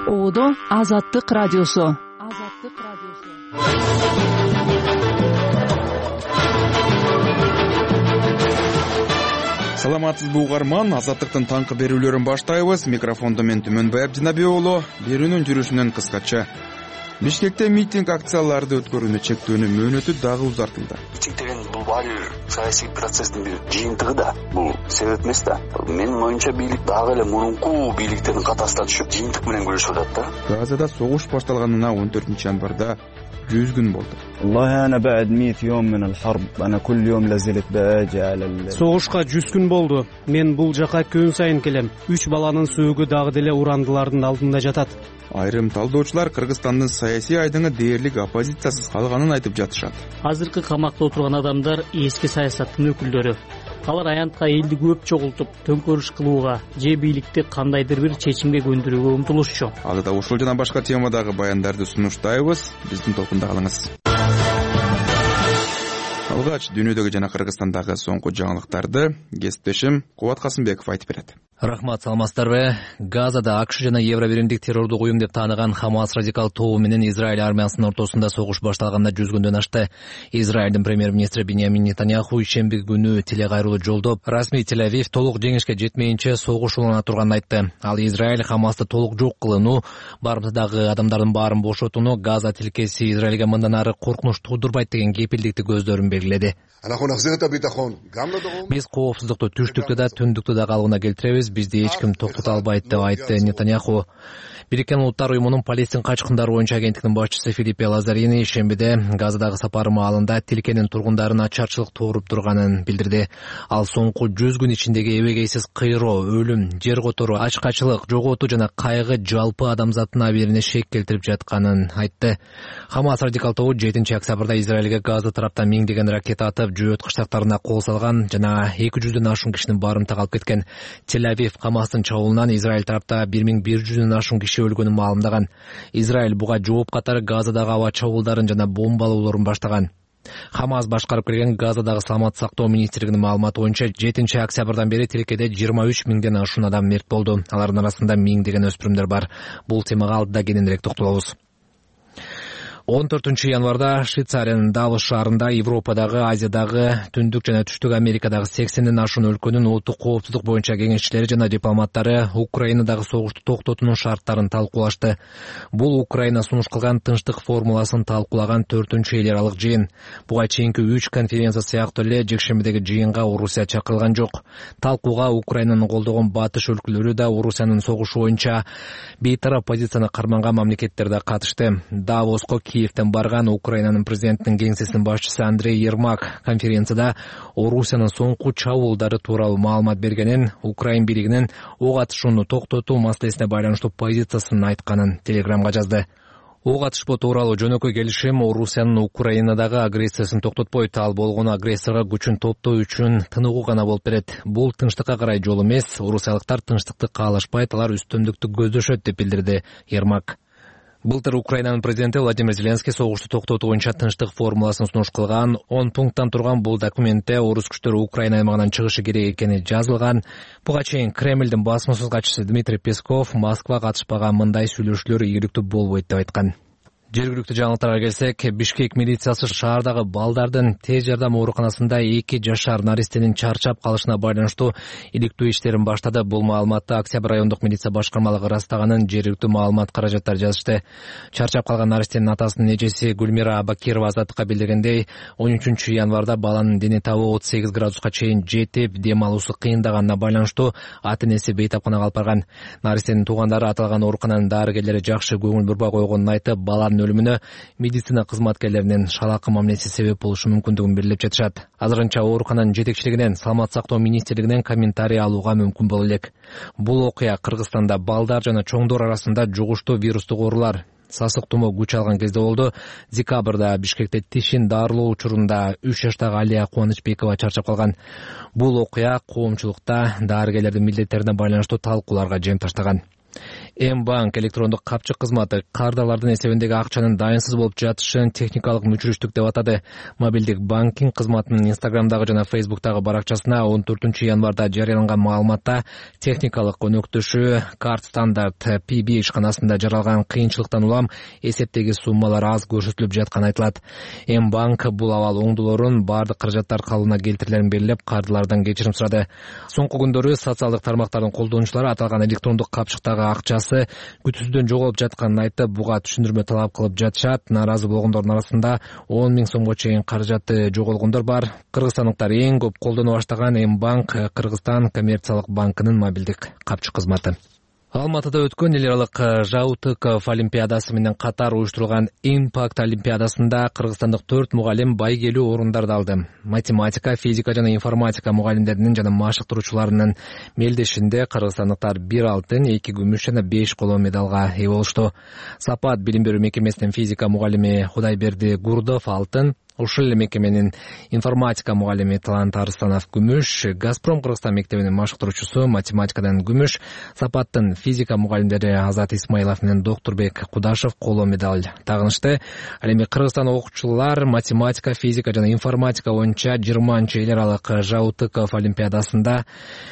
Оодо Азаттык радиосу. Саламатсызбы угарман, Азаттыктын таңкы берүүлөрүн баштайбыз. Микрофондо мен Түмөнбай Абдинабек уулу. Берүүнүн жүрүшүнөн кыскача. Бишкекте митинг акцияларды өткөрүүнү чектөөнүн мөөнөтү дагы узартылды. Митинг деген бул баары саясий процесстин бир жыйынтыгы да, бул себеп эмес да. Менин оюмча бийлик дагы эле мурунку бийликтердин катасына түшүп жыйынтык менен күрөшүп атат да. Газада согуш башталганына 14-январда 100 күн болду. والله أنا بعد 100 يوم من الحرب أنا كل يوم لازلت باجي على Согушка 100 күн болду. Мен бул жака күн сайын келем. 3 баланын сөөгү дагы деле урандылардын алдында жатат. Айрым талдоочулар Кыргызстандын саясий айдыңы дээрлик оппозициясыз калганын айтып жатышат. Азыркы камакта отурган адамдар эски саясаттын өкүлдөрү. Алар аянтка элди көп чогултуп, төңкөрүш кылууга же бийликти кандайдыр бир чечимге көндүрүүгө умтулушчу. Ада ушул жана башка темадагы баяндарды сунуштайбыз. Биздин толкунда калыңыз. Алгач дүйнөдөгү жана Кыргызстандагы соңку жаңылыктарды кесиптешим Кубат Касымбеков айтып берет. Рахмат, саламатсыздарбы? Газада АКШ жана Евробиримдик террордук уюм деп тааныган Хамас радикал тобу менен Израиль армиясынын ортосунда согуш башталганына 100 күндөн ашты. Израилдин премьер-министри Биньямин Нетаньяху ишемби күнү телекайрылуу жолдоп, расмий Тель-Авив толук жеңишке жетмейинче согуш улана турганын айтты. Ал Израиль Хамасты толук жок кылууну, барымтадагы адамдардын баарын бошотууну, Газа тилкеси Израилге мындан ары коркунуч туудурбайт деген кепилдикти көздөрүн белгиледи. Биз коопсуздукту түштүктө да, түндүктө да калыбына келтиребиз. Бизди эч ким токтото албайт деп айтты Нетаньяху. Бириккен Улуттар уюмунун Палестин качкындары боюнча агенттигинин башчысы Филиппе Лазарини ишембиде Газадагы сапары маалында тилкенин тургундарын ачарчылык тууруп турганын билдирди. Ал соңку 100 күн ичиндеги эбегейсиз кыйроо, өлүм, жер которуу, ачкачылык, жоготуу жана кайгы жалпы адамзаттын абийирине шек келтирип жатканын айтты. Хамас радикал тобу 7-октябрда Израилге Газа тараптан миңдеген ракета атып, жөөт кыштактарына кол салган жана 200дөн ашуун кишинин барымтага алып кеткен. Тель-Авив Хамастын чабуулунан Израиль тарапта 1100дөн ашуун киши өлгөнүн маалымдаган. Израиль буга жооп катары Газадагы аба чабуулдарын жана бомбалоолорун баштаган. Хамас башкарып келген Газадагы саламаттык сактоо министрлигинин маалыматы боюнча 7-октябрдан бери тилкеде 23 миңден ашуун адам мерт болду. Алардын арасында миңдеген өспүрүмдөр бар. Бул темага алдыда кененирээк токтолобуз. 14 январда Швейцариянын Давос шаарында Европадагы, Азиядагы, Түндүк жана Түштүк Америкадагы 80ден ашуун өлкөнүн улуттук коопсуздук боюнча кеңешчилери жана дипломаттары Украинадагы согушту токтотуунун шарттарын талкуулашты. Бул Украина сунуш кылган тынчтык формуласын талкуулаган 4-эл аралык жыйын. Буга чейинки 3 конференция сыяктуу эле жекшембидеги жыйынга Орусия чакырылган жок. Талкууга Украинаны колдогон батыш өлкөлөрү да Орусиянын согушу боюнча бейтарап позицияны карманган мамлекеттер да катышты. Давоско Киевтен барган Украинанын президентинин кеңсесинин башчысы Андрей Ермак конференцияда Орусиянын соңку чабуулдары тууралуу маалымат бергенин, Украин бийлигинин ок атышууну токтотуу маселесине байланыштуу позициясын айтканын телеграмга жазды. Ок атышпоо тууралуу жөнөкөй келишим Орусиянын Украинадагы агрессиясын токтотпойт, ал болгону агрессорго күчүн топтоо үчүн тыныгуу гана болуп берет. Бул тынчтыкка карай жол эмес, орусиялыктар тынчтыкты каалашпайт, алар үстөмдүктү көздөшөт деп билдирди Ермак. Былтыр Украинанын президенти Владимир Зеленский согушту токтотуу боюнча тынчтык формуласын сунуш кылган. 10 пункттан турган бул документте орус күчтөрү Украина аймагынан чыгышы керек экени жазылган. Буга чейин Кремлдин басмасыз катчысы Дмитрий Песков Москвага катышпаган мындай сүйлөшүүлөр ийгиликтүү болбойт деп айткан. Жергиликтүү жаңылыктарга келсек, Бишкек милициясы шаардагы балдардын тез жардам ооруканасында 2 жашар наристенин чарчап калышына байланыштуу иликтөө иштерин баштады. Бул маалыматты Октябрь райондук милиция башкармалыгы ырастаганын жергиликтүү маалымат каражаттар жазышты. Чарчап калган наристенин атасынын эжеси Гүлмира Абакирова Азаттыкка билдиргендей, 13 январда баланын дене табы 38 градуска чейин жетип, дем алуусу кыйындаганына байланыштуу ата-энеси бейтапканага алып барган. Наристенин туугандары аталган оорукананын дарыгерлери жакшы көңүл бурбай койгонун айтып, баланын өлүмүнө медицина кызматкерлеринин шалакы мамилеси себеп болушу мүмкүндүгүн белгилеп жатышат. Азырынча оорукананын жетекчилигинен, саламаттык сактоо министрлигинен комментарий алууга мүмкүн боло элек. Бул окуя Кыргызстанда балдар жана чоңдор арасында жугуштуу вирустук оорулар, сасык тумоо күч алган кезде болду. Декабрда Бишкекте тишин дарылоо учурунда 3 жаштагы Алия Кубанычбекова чарчап калган. Бул окуя коомчулукта дарыгерлердин милдеттерине байланыштуу талкууларга жем таштаган. М-банк электрондук капчык кызматы кардалардын эсебиндеги акчанын дайынсыз болуп жатышын техникалык мүчүрүштүк деп атады. Мобилдик банкинг кызматынын Инстаграмдагы жана Фейсбуктагы баракчасына 14-январда жарыяланган маалыматта техникалык өнөктөшү карт стандарт PB ишканасында жаралган кыйынчылыктан улам эсептеги суммалар аз көрсөтүлүп жатканы айтылат. М-банк бул абал оңдолорун бардык каражаттар калыбына келтирилерин белгилеп, кардылардан кечирим сурады. Соңку күндөрү социалдык тармактардын колдонуучулары аталган электрондук капчыктагы акчасы күтүүсүздөн жоголуп жатканын айтып, буга түшүндүрмө талап кылып жатышат. Нааразы болгондордун арасында 10 000 сомго чейин каражаты жоголгондор бар. Кыргызстандыктар эң көп колдоно баштаган М-банк Кыргызстан коммерциялык банкынын мобилдик капчык кызматы. Алматыда өткөн эл аралык Жаутыков олимпиадасы менен катар уюштурулган Impact олимпиадасында кыргызстандык 4 мугалим байгелүү орундарды алды. Математика, физика жана информатика мугалимдеринин жана машыктыруучуларынын мелдешинде кыргызстандыктар 1 алтын, 2 күмүш жана 5 коло медалга ээ болушту. Сапат билим берүү мекемесинин физика мугалими Кудайберди Гурдов алтын, ушул эле мекеменин информатика мугалими Талант Арыстанов күмүш, Газпром Кыргызстан мектебинин машыктыруучусу математикадан күмүш, Сапаттын физика мугалимдери Азат Исмаилов менен Доктурбек Кудашев коло медаль тагынышты. Ал эми Кыргызстан окуучулар математика, физика жана информатика боюнча 20-нчы эл аралык Жаутыков олимпиадасында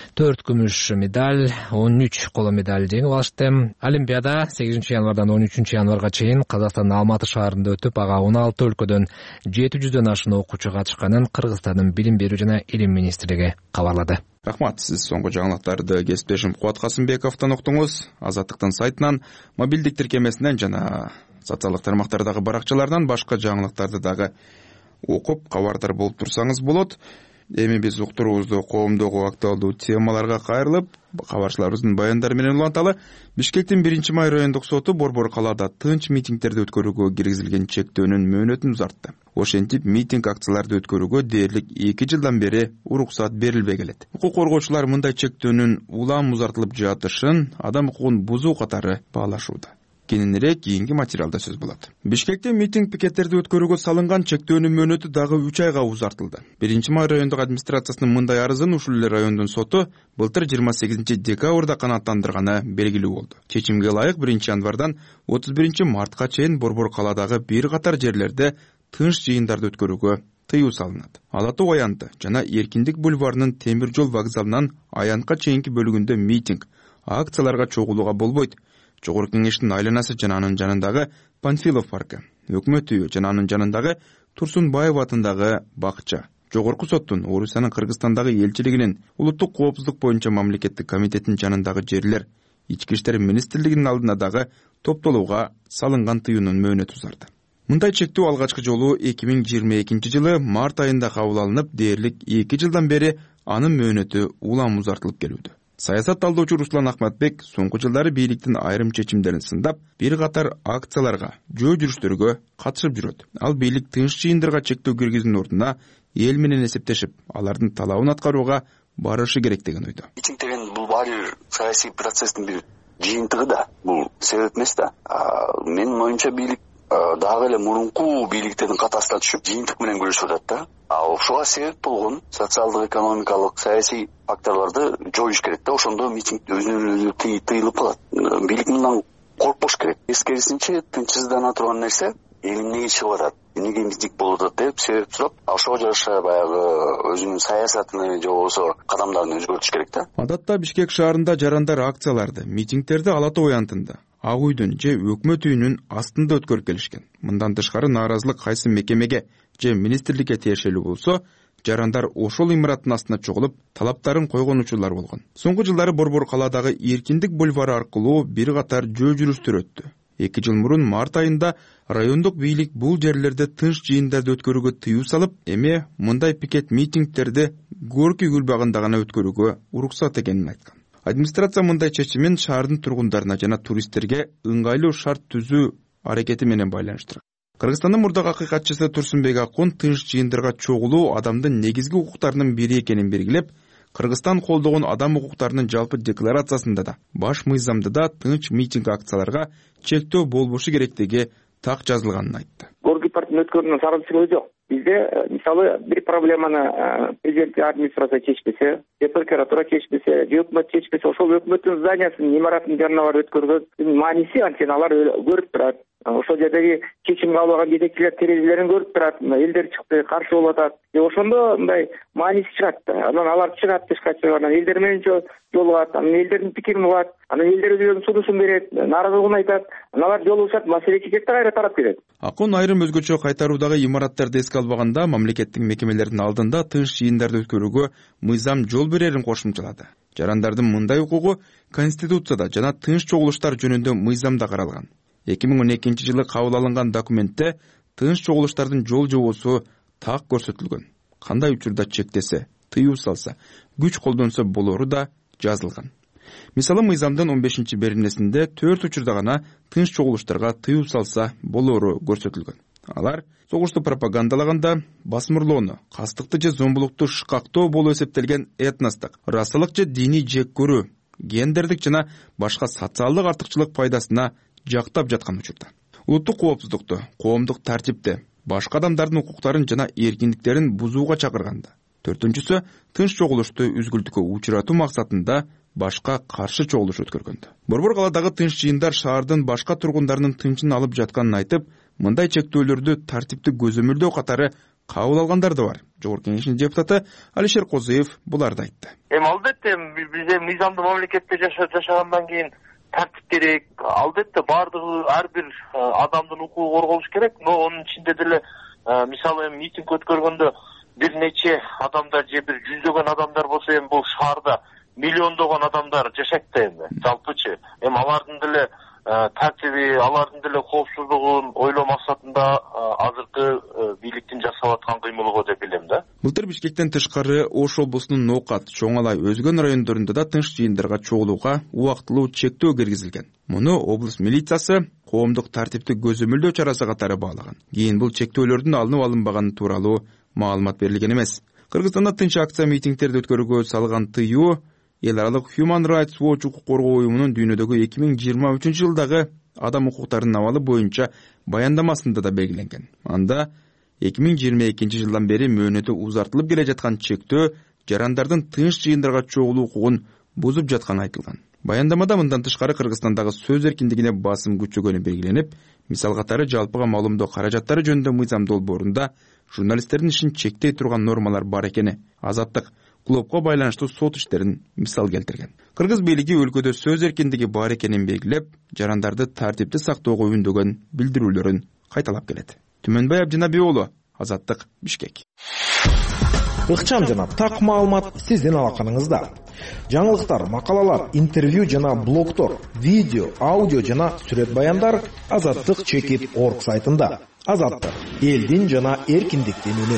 4 күмүш медаль, 13 коло медаль жеңип алышты. Олимпиада 8-январдан 13-январга чейин Казакстандын Алматы шаарында өтүп, ага 16 өлкөдөн 700дөн ашык окуучу катышканын Кыргызстандын билим берүү жана илим министрлиги кабарлады. Рахмат, сиз соңку жаңылыктарды кесиптешим Кубат Касымбековдон уктуңуз. Азаттыктын сайтынан, мобилдик тиркемесинен жана социалдык тармактардагы баракчаларынан башка жаңылыктарды дагы окуп кабардар болуп турсаңыз болот. Эми биз уктуруубузду коомдогу актуалдуу темаларга кайрылып, кабарчыларыбыздын баяндары менен уланталы. Бишкектин 1-май райондук соту Борбор калаада тынч митингдерди өткөрүүгө киргизилген чектөөнүн мөөнөтүн узартты. Ошентип, митинг акцияларды өткөрүүгө дээрлик 2 жылдан бери уруксат берилбей келет. Укук коргоочулар мындай чектөөнүн улам узартылып жатышын адам укугун бузуу катары баалашууда. Кененирээк кийинки материалда сөз болот. Бишкекте митинг пикеттерди өткөрүүгө салынган чектөөнүн мөөнөтү дагы 3 айга узартылды. 1-май райондук администрациясынын мындай арызын ушул эле райондун соту былтыр 28 декабрда канааттандырганы белгилүү болду. Чечимге ылайык 1-январдан 31 мартка чейин Борбор калаадагы бир катар жерлерде тынч жыйындарды өткөрүүгө тыюу салынат. Ала Тоо аянты жана Эркиндик бульварынын темир жол вокзалынан аянтка чейинки бөлүгүндө митинг, акцияларга чогулууга болбойт. Жогорку кеңештин айланасы жана анын жанындагы Панфилов паркы, Өкмөт үйү жана анын жанындагы Турсунбаев атындагы бакча, Жогорку соттун Орусиянын Кыргызстандагы элчилигинин улуттук коопсуздук боюнча мамлекеттик комитеттин жанындагы жерлер, Ички иштер министрлигинин алдына дагы топтолууга салынган тыюунун мөөнөтү узарды. Мындай чектөө алгачкы жолу 2022 жылы март айында кабыл алынып, дээрлик 2 жылдан бери анын мөөнөтү улам узартылып келүүдө. Саясат талдоочу Руслан Ахматбек соңку жылдары бийликтин айрым чечимдерин сындап, бир катар акцияларга, жөө жүрүштөргө катышып жүрөт. Ал бийлик тынч жыйындарга чектөө киргизүүнүн ордуна эл менен эсептешип, алардын талабын аткарууга барышы керек деген ойдо. Митинг деген бул баары саясий процесстин бир жыйынтыгы да, бул себеп эмес да. Менин оюмча бийлик дагы эле мурунку бийликтердин катасына түшүп, жыйынтык менен күрөшүп атат да. Ошого себеп болгон социалдык, экономикалык, саясий факторлорду жоюш керек да. Ошондо митинг өзүнөн өзү тыйылып калат. Бийлик мындан коркпош керек. Эскерисинче, тынчсыздана турган нерсе эл эмнеге чыгып атат, эмнеге митинг болуп атат деп себеп сурап, ошого жараша баягы өзүнүн саясатын же болбосо кадамдарын өзгөртүш керек да. Адатта Бишкек шаарында жарандар акцияларды, митингтерди Ала Тоо аянтында, Ак үйдүн же Өкмөт үйүнүн астында өткөрүп келишкен. Мындан тышкары нааразылык кайсы мекемеге же министрликке тиешелүү болсо, жарандар ошол имараттын астына чогулуп, талаптарын койгон учурлар болгон. Соңку жылдары Борбор калаадагы Эркиндик бульвары аркылуу бир катар жөө жүрүштөр өттү. 2 жыл мурун март айында райондук бийлик бул жерлерде тынч жыйындарды өткөрүүгө тыюу салып, эми мындай пикет митингтерди Горький гүл багында гана өткөрүүгө уруксат экенин айткан. Администрация мындай чечимин шаардын тургундарына жана туристтерге ыңгайлуу шарт түзүү аракети менен байланыштырат. Кыргызстандын мурдагы акыйкатчысы Турсунбек Акун тынч жыйындырга чогулуу адамдын негизги укуктарынын бири экенин белгилеп, Кыргызстан колдогон адам укуктарынын жалпы декларациясында да, баш мыйзамда да тынч митинг акцияларга чектөө болбошу керектиги так жазылганын айтты. Горький парктын өткөрүүнүн сарынчылыгы жок. бизде мисалы бир проблеманы президенттик администрация чечпесе, же прокуратура чечпесе, же өкмөт чечпесе, ошол өкмөттүн зданиясынын имаратынын жанына барып өткөргөндүн мааниси анткени алар көрүп турат. Ошол жердеги чечим кабыл алган жетекчилер терезелерин көрүп турат. Элдер чыкты, каршы болуп атат. Ошондо мындай мааниси чыгат да. Анан алар чыгат тышка чыгып, анан элдер менен жолугат, анан элдердин пикирин угат, анан элдер өзүнүн сунушун берет, нааразылыгын айтат. Анан алар жолугушат, маселе чечет да кайра тарап кетет. Акын айрым өзгөчө кайтаруудагы имараттарды эске албаганда мамлекеттик мекемелердин алдында тынч жыйындарды өткөрүүгө мыйзам жол берерин кошумчалады. Жарандардын мындай укугу Конституцияда жана тынч чогулуштар жөнүндө мыйзамда каралган. 2012 жылы кабыл алынган документте тынч чогулуштардын жол жобосу так көрсөтүлгөн. Кандай учурда чектесе, тыюу салса, күч колдонсо болору да жазылган. Мисалы мыйзамдын 15-беренесинде 4 учурда гана тынч чогулуштарга тыюу салса болору көрсөтүлгөн. Алар согушту пропагандалаганда басмырлоону, кастыкты же зомбулукту шкактоо болуп эсептелген этностук, расалык же диний жек көрүү, гендердик жана башка социалдык артыкчылык пайдасына жактап жаткан учурда. Улуттук коопсуздукту, коомдук тартипти, башка адамдардын укуктарын жана эркиндиктерин бузууга чакырганда. Төртүнчүсү тынч чогулушту үзгүлтүккө учуратуу максатында башка каршы чогулуш өткөргөндө. Борбор калаадагы тынч жыйындар шаардын башка тургундарынын тынчын алып жатканын айтып, мындай чектөөлөрдү тартипти көзөмөлдөө катары кабыл алгандар да бар. Жогорку Кеңештин депутаты Алишер Козуев буларды айтты. Албетте бизде мыйзамдуу мамлекетте жашагандан кийин тартип керек. Албетте баардыгы ар бир адамдын укугу корголуш керек, но анын ичинде деле мисалы митинг өткөргөндө бир нече адамдар же бир жүздөгөн адамдар болсо бул шаарда миллиондогон адамдар жашайт да жалпычы. Алардын деле тартиби, алардын деле коопсуздугун ойлоо максатында азыркы бийликтин жасап аткан кыймылы деп билем да. Былтыр Бишкектен тышкары Ош облусунун Ноокат, Чоң Алай, өзгөн райондорунда да тынч жыйындарга чогулууга убактылуу чектөө киргизилген. Муну облус милициясы коомдук тартипти көзөмөлдөө чарасы катары баалаган. Кийин бул чектөөлөрдүн алынып алынбаганы тууралуу маалымат берилген эмес. Кыргызстанда тынч акция митингтерди өткөрүүгө салган тыюу Эл аралык Human Rights Watch укук коргоо уюмунун дүйнөдөгү 2023 жылдагы адам укуктарынын абалы боюнча баяндамасында да белгиленген. Анда 2022 жылдан бери мөөнөтү узартылып келе жаткан чектөө жарандардын тынч жыйындарга чогулуу укугун бузуп жатканы айтылган. Баяндамада мындан тышкары Кыргызстандагы сөз эркиндигине басым күчөгөнү белгиленип, мисал катары жалпыга маалымдоо каражаттары жөнүндө мыйзам долбоорунда журналисттердин ишин чектей турган нормалар бар экени, азаттык, клубко байланыштуу сот иштерин мисал келтирген. Кыргыз бийлиги өлкөдө сөз эркиндиги бар экенин белгилеп, жарандарды тартипти сактоого үндөгөн билдирүүлөрүн кайталап келет. Түмөнбай Абдинабий уулу, Азаттык, Бишкек. Ыкчам жана так маалымат сиздин алаканыңызда. Жаңылыктар, макалалар, интервью жана блогтор, видео, аудио жана сүрөт баяндар azattik.org сайтында. Азаттык, элдин жана эркиндиктин үнү.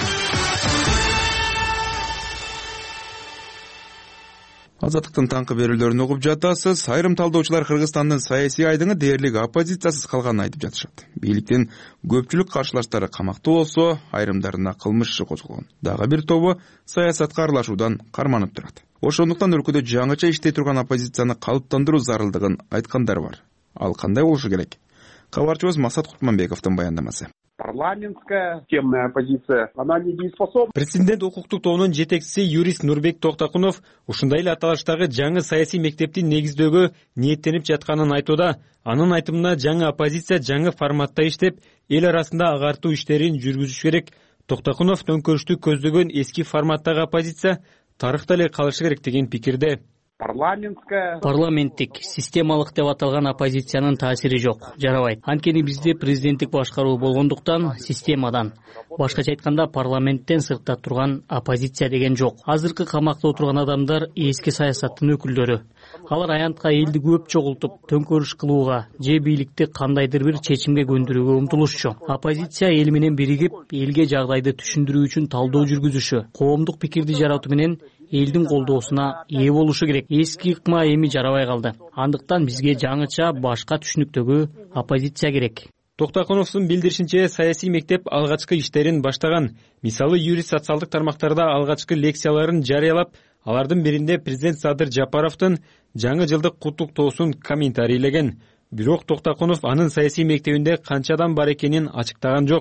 Азаттыктын таңкы берүүлөрүн угуп жатасыз. Айрым талдоочулар Кыргызстандын саясий айдыңы дээрлик оппозициясыз калганын айтып жатышат. Бийликтин көпчүлүк каршылаштары камакта болсо, айрымдарына кылмыш иши козголгон. Дагы бир тобу саясатка аралашуудан карманып турат. Ошондуктан өлкөдө жаңыча иштей турган оппозицияны калыптандыруу зарылдыгын айткандар бар. Ал кандай болушу керек? Кабарчыбыз Максат Кутманбековдун баяндамасы. Парламентская системная оппозиция, она недееспособна. Президент укуктук тобунун жетекчиси юрист Нурбек Токтакунов ушундай эле аталыштагы жаңы саясий мектепти негиздөөгө ниеттенип жатканын айтууда. Анын айтымына жаңы оппозиция жаңы форматта иштеп, эл арасында агартуу иштерин жүргүзүш керек. Токтакунов төңкөрүштү көздөгөн эски форматтагы оппозиция тарыхта эле калышы керек деген пикирде. Парламенттик, системалык деп аталган оппозициянын таасири жок, жарабайт. Анткени бизде президенттик башкаруу болгондуктан системадан, башкача айтканда парламенттен сыртта турган оппозиция деген жок. Азыркы камакта отурган адамдар эски саясаттын өкүлдөрү. Алар аянтка элди көп чогултуп, төңкөрүш кылууга же бийликти кандайдыр бир чечимге көндүрүүгө умтулушчу. Оппозиция эл менен биригип, элге жагдайды түшүндүрүү үчүн талдоо жүргүзүшү, коомдук пикирди жаратуу менен элдин колдоосуна ээ болушу керек. Эски ыкма эми жарабай калды. Андыктан бизге жаңыча башка түшүнүктөгү оппозиция керек. Токтакуновдун билдиришинче, саясий мектеп алгачкы иштерин баштаган. Мисалы, юрист социалдык тармактарда алгачкы лекцияларын жарыялап, алардын биринде президент Садыр Жапаровдун жаңы жылдык куттуктоосун комментарийлеген. Бирок Токтакунов анын саясий мектебинде канча адам бар экенин ачыктаган жок.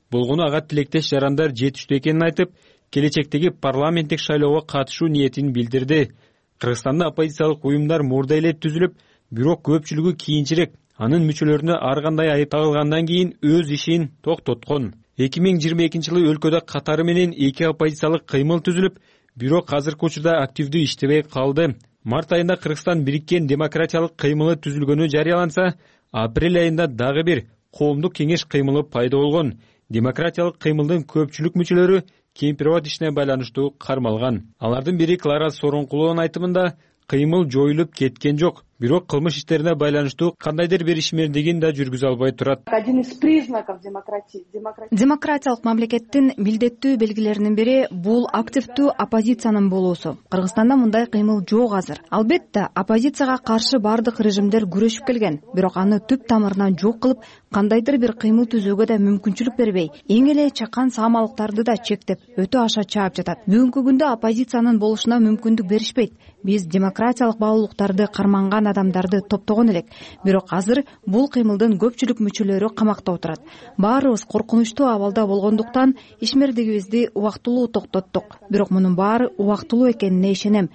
болгону ага тилектеш жарандар жетиштүү экенин айтып, келечектеги парламенттик шайлоого катышуу ниетин билдирди. Кыргызстанда оппозициялык уюмдар мурда эле түзүлүп, бирок көпчүлүгү кийинчерээк анын мүчөлөрүнө ар кандай айып тагылгандан кийин өз ишин токтоткон. 2022-жылы өлкөдө катары менен 2 оппозициялык кыймыл түзүлүп, бирок азыркы учурда активдүү иштебей калды. Март айында Кыргызстан бириккен демократиялык кыймылы түзүлгөнү жарыяланса, апрель айында дагы бир коомдук кеңеш кыймылы пайда болгон. Демократиялык кыймылдын көпчүлүк мүчөлөрү кемпирабад ишине байланыштуу кармалган. Алардын бири Клара Сооронкулованын айтымында кыймыл жоюлуп кеткен жок, бирок кылмыш иштерине байланыштуу кандайдыр бир ишмердигин да жүргүзө албай турат. Один из признаков демократии. Демократиялык мамлекеттин милдеттүү белгилеринин бири бул активдүү оппозициянын болуусу. Кыргызстанда мындай кыймыл жок азыр. Албетте, оппозицияга каршы бардык режимдер күрөшүп келген, бирок аны түп тамырынан жок кылып, кандайдыр бир кыймыл түзүүгө да мүмкүнчүлүк бербей, эң эле чакан саамалыктарды да чектеп, өтө аша чаап жатат. Бүгүнкү күндө оппозициянын болушуна мүмкүндүк беришпейт. Биз демократиялык баалуулуктарды карманган адамдарды топтогон элек, бирок азыр бул кыймылдын көпчүлүк мүчөлөрү камакта отурат. Баарыбыз коркунучтуу абалда болгондуктан ишмердигибизди убактылуу токтоттук, бирок мунун баары убактылуу экенине ишенем.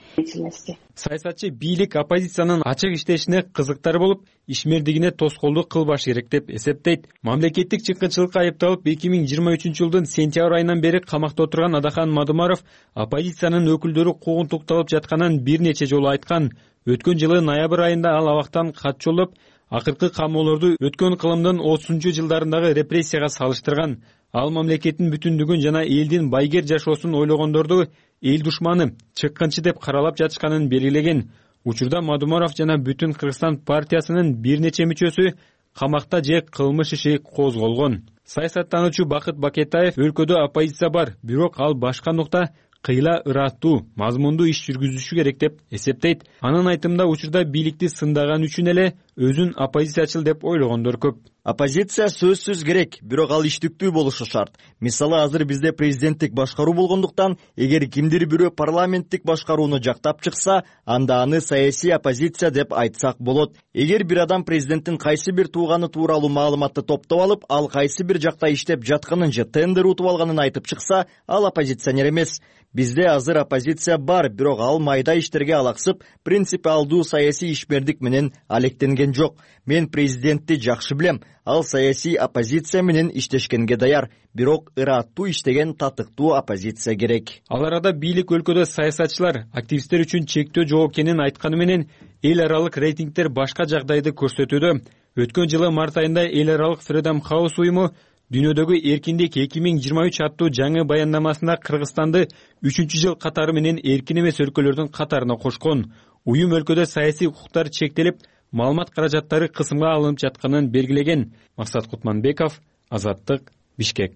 Саясатчы бийлик оппозициянын ачык иштешине кызыктар болуп, ишмердигине тоскоолдук кылбаш керек деп эсептейт. Мамлекеттик чыккынчылыкка айыпталып 2023-жылдын сентябрь айынан бери камакта отурган Адахан Мадумаров оппозициянын өкүлдөрү куугунтукталып жатканын бир нече жолу айткан. Өткөн жылы ноябрь айында ал абактан кат жолдоп, акыркы камоолорду өткөн кылымдын 30-жылдарындагы репрессияга салыштырган. Ал мамлекеттин бүтүндүгүн жана элдин байгер жашоосун ойлогондорду эл душманы, чыккынчы деп каралап жатышканын белгилеген. Учурда Мадумаров жана Бүтүн Кыргызстан партиясынын бир нече мүчөсү камакта же кылмыш иши козголгон. Саясаттануучу Бакыт Бакетаев өлкөдө оппозиция бар, бирок ал башка нукта кыйла ыраттуу, мазмундуу иш жүргүзүшү керек деп эсептейт. Анын айтымында учурда бийликти сындаган үчүн эле өзүн оппозициячыл деп ойлогондор көп. Оппозиция сөзсүз керек, бирок ал иштиктүү болушу шарт. Мисалы, азыр бизде президенттик башкаруу болгондуктан, эгер кимдир бирөө парламенттик башкарууну жактап чыкса, анда аны саясий оппозиция деп айтсак болот. Эгер бир адам президенттин кайсы бир тууганы тууралуу маалыматты топтоп алып, ал кайсы бир жакта иштеп жатканын же тендер утуп алганын айтып чыкса, ал оппозиционер эмес. Бизде азыр оппозиция бар, бирок ал майда иштерге алаксып, принципиалдуу саясий ишмердик менен алектенген жок. Мен президентти жакшы билем. Ал саясий оппозиция менен иштешкенге даяр, бирок ыраттуу иштеген татыктуу оппозиция керек. Ал арада бийлик өлкөдө саясатчылар, активисттер үчүн чектөө жок экенин айтканы менен эл аралык рейтингдер башка жагдайды көрсөтүүдө. Өткөн жылы март айында эл аралык Freedom House уюму Дүйнөдөгү эркиндик 2023 аттуу жаңы баяндамасында Кыргызстанды 3-жыл катары менен эркин эмес өлкөлөрдүн катарына кошкон. Уюм өлкөдө саясий укуктар чектелип, маалымат каражаттары кысымга алынып жатканын белгилеген. Максат Кутманбеков, Азаттык, Бишкек.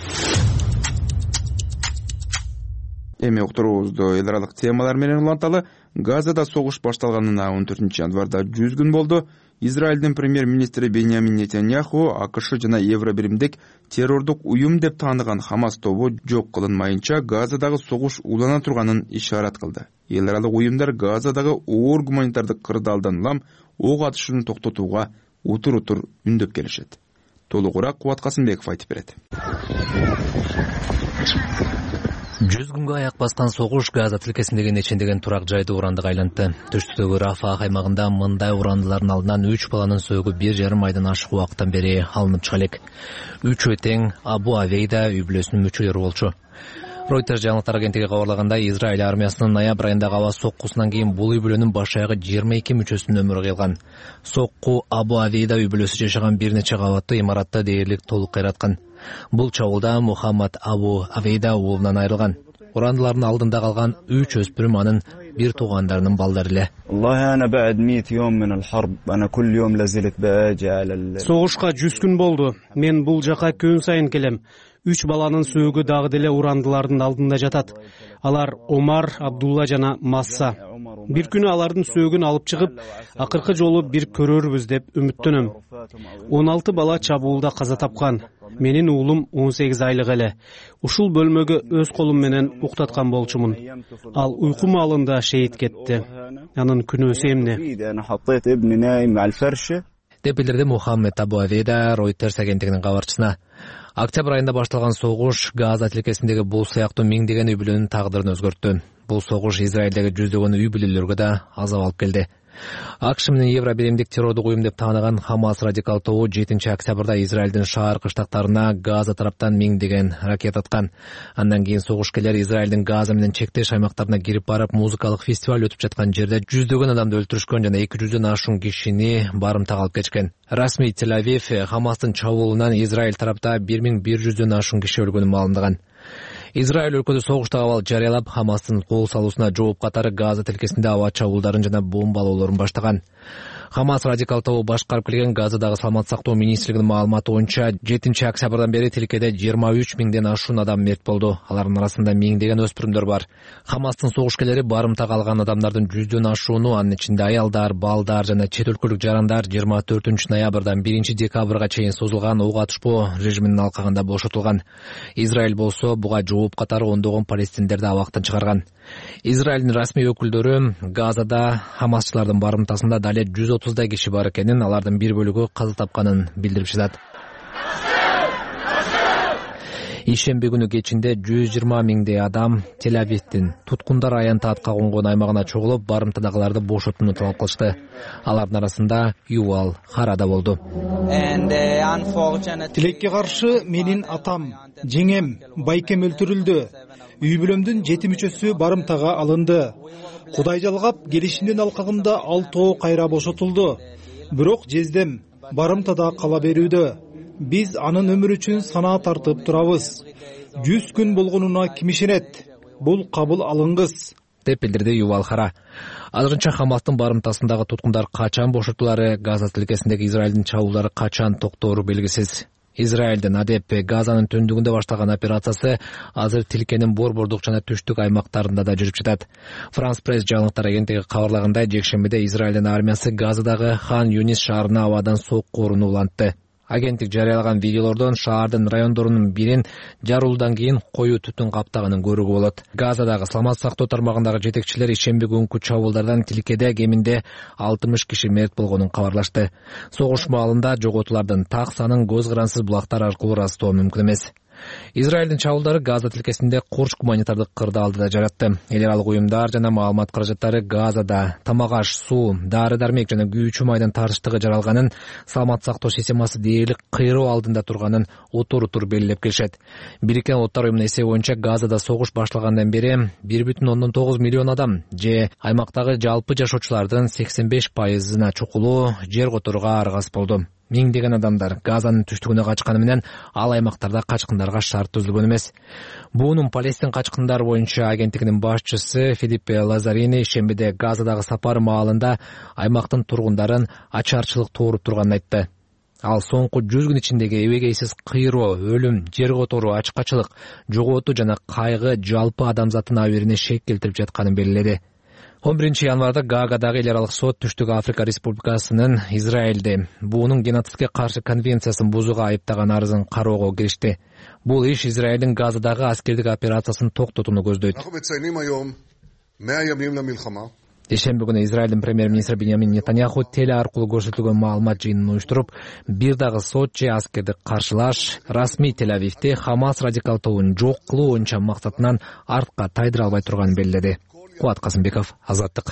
Эми уктуруубузду эл аралык темалар менен уланталы. Газада согуш башталганына 14-январда 100 күн болду. Израилдин премьер-министри Беньямин Нетаньяху АКШ жана Евробиримдик террордук уюм деп тааныган Хамас тобу жок кылынмайынча Газадагы согуш улана турганын ишарат кылды. Эл аралык уюмдар Газадагы оор гуманитардык кырдаалдан улам ок атышууну токтотууга утур-утур үндөп келишет. Толугураак Кубат Касымбеков айтып берет. 100 күнгө аяк баскан согуш Газа тилкесиндеги нечендеген турак жайды урандыга айлантты. Түштүктөгү Рафа аймагында мындай урандылардын алдынан 3 баланын сөөгү 1,5 айдан ашык убакыттан бери алынып чыга элек. 3 тең Абу Авейда үй бүлөсүнүн мүчөлөрү болчу. Reuters жаңылыктар агенттиги кабарлагандай, Израиль армиясынын ноябрь айындагы аба соккусунан кийин бул үй бүлөнүн баш аягы 22 мүчөсүнүн өмүрү кыйылган. Сокку Абу Авейда үй бүлөсү жашаган бир нече кабаттуу имаратты дээрлик толук кыйраткан. Бул чабуулда Мухаммад Абу Авейда уулунан айрылган. Урандылардын алдында калган 3 өспүрүм анын бир туугандарынын балдары эле. Согушка 100 күн болду. Мен бул жака күн сайын келем. 3 баланын сөөгү дагы деле урандылардын алдында жатат. Алар Омар, Абдулла жана Масса. Бир күнү алардын сөөгүн алып чыгып, акыркы жолу бир көрөрбүз деп үмүттөнөм. 16 бала чабуулда каза тапкан. Менин уулум 18 айлык эле. Ушул бөлмөгө өз колум менен уктаткан болчумун. Ал уйку маалында шейит кетти. Анын күнөөсү эмне? Деп билдирди Мухаммед Абу Авейда Reuters агенттигинин кабарчысына. Октябрь айында башталган согуш Газа тилкесиндеги бул сыяктуу миңдеген үй бүлөнүн тагдырын өзгөрттү. Бул согуш Израилдеги жүздөгөн үй бүлөлөргө да азап алып келди. АКШ менен Евробиримдик террордук уюм деп тааныган Хамас радикал тобу 7 октябрда Израилдин шаар кыштактарына Газа тараптан миңдеген ракета аткан. Андан кийин согушкерлер Израилдин Газа менен чектеш аймактарына кирип барып, музыкалык фестиваль өтүп жаткан жерде жүздөгөн адамды өлтүрүшкөн жана 200дөн ашуун кишини барымтага алып кетишкен. Расмий Тель-Авив Хамастын чабуулунан Израиль тарапта 1100дөн ашуун киши өлгөнүн маалымдаган. Израиль өлкөдө согуштагы абал жарыялап, Хамастын кол салуусуна жооп катары Газа тилкесинде аба чабуулдарын жана бомбалоолорун баштаган. Хамас радикал тобу башкарып келген Газадагы саламат сактоо министрлигинин маалыматы боюнча 7 октябрдан бери тилкеде 23 миңден ашуун адам мерт болду. Алардын арасында миңдеген өспүрүмдөр бар. Хамастын согушкерлери барымтага алган адамдардын 100дөн ашууну, анын ичинде аялдар, балдар жана чет өлкөлүк жарандар 24 ноябрдан 1 декабрга чейин созулган ок атышпоо режиминин алкагында бошотулган. Израиль болсо буга жооп катары ондогон палестиндерди абактан чыгарган. Израилдин расмий өкүлдөрү Газада хамасчылардын барымтасында дале 130 киши бар экенин, алардын бир бөлүгү каза тапканын билдирип жатат. Ишемби күнү кечинде 120 миңдей адам Тель-Авивдин туткундар аянты атка конгон аймагына чогулуп, барымтадагыларды бошотууну талап кылышты. Алардын арасында Ювал Харада болду. Тилекке каршы менин атам, жеңем, байкем өлтүрүлдү. Үй бүлөмдүн 7 мүчөсү барымтага алынды. Кудай жалгап, келишимдин алкагында 6 кайра бошотулду. Бирок жездем барымтада кала берүүдө. Биз анын өмүрү үчүн санаа тартып турабыз. 100 күн болгонуна ким ишенет? Бул кабыл алынгыз, деп билдирди Ювал Хара. Азырынча Хамастын барымтасындагы туткундар качан бошотулары, Газа тилкесиндеги Израилдин чабуулдары качан токтоору белгисиз. Израилдин АДП Газанын түндүгүндө баштаган операциясы азыр тилкенин борбордук жана түштүк аймактарында да жүрүп жатат. Франс пресс жаңылыктар агенттиги кабарлагандай, жекшембиде Израилдин армиясы Газадагы Хан Юнис шаарына абадан сокку урууну улантты. Агенттик жарыялаган видеолордон шаардын райондорунун бирин жарылуудан кийин коюу түтүн каптаганын көрүүгө болот. Газадагы саламат сактоо тармагындагы жетекчилер ишемби күнкү чабуулдардан тилкеде кеминде 60 киши мерт болгонун кабарлашты. Согуш маалында жоготуулардын так санын көз карансыз булактар аркылуу ырастоо мүмкүн эмес. Израилдин чабуулдары Газа тилкесинде курч гуманитардык кырдаалды да жаратты. Эл аралык уюмдар жана маалымат каражаттары Газада тамак-аш, суу, дары-дармек жана күйүүчү майдын тартыштыгы жаралганын, саламат сактоо системасы дээрлик кыйроо алдында турганын отур белгилеп келишет. Бириккен Улуттар уюмунун эсеби боюнча Газада согуш башталгандан бери 1,9 миллион адам же аймактагы жалпы жашоочулардын 85%-на чукулуу жер которууга аргасыз болду. Миңдеген адамдар Газанын түштүгүнө качканы менен ал аймактарда качкындарга шарт түзүлгөн эмес. Буунун Палестин качкындары боюнча агенттигинин башчысы Филиппе Лазарини ишембиде Газадагы сапары маалында аймактын тургундарын ачарчылык тууруп турганын айтты. Ал соңку 100 күн ичиндеги эбегейсиз кыйроо, өлүм, жер которуу, ачкачылык, жоготуу жана кайгы жалпы адамзаттын абийирине шек келтирип жатканын белгиледи. 11 январда Гаагадагы эл аралык сот Түштүк Африка Республикасынын Израилде буунун геноцидке каршы конвенциясын бузууга айыптаган арызын кароого киришти. Бул иш Израилдин Газадагы аскердик операциясын токтотууну көздөйт. Ишемби күнү Израилдин премьер-министри Биньямин Нетаньяху теле аркылуу көрсөтүлгөн маалымат жыйынын уюштуруп, бир дагы сот же аскердик каршылаш расмий Тель-Авивде Хамас радикал тобун жок кылуу боюнча максатынан артка тайдыра албай турганын белгиледи. Куат Касымбеков, Азаттык.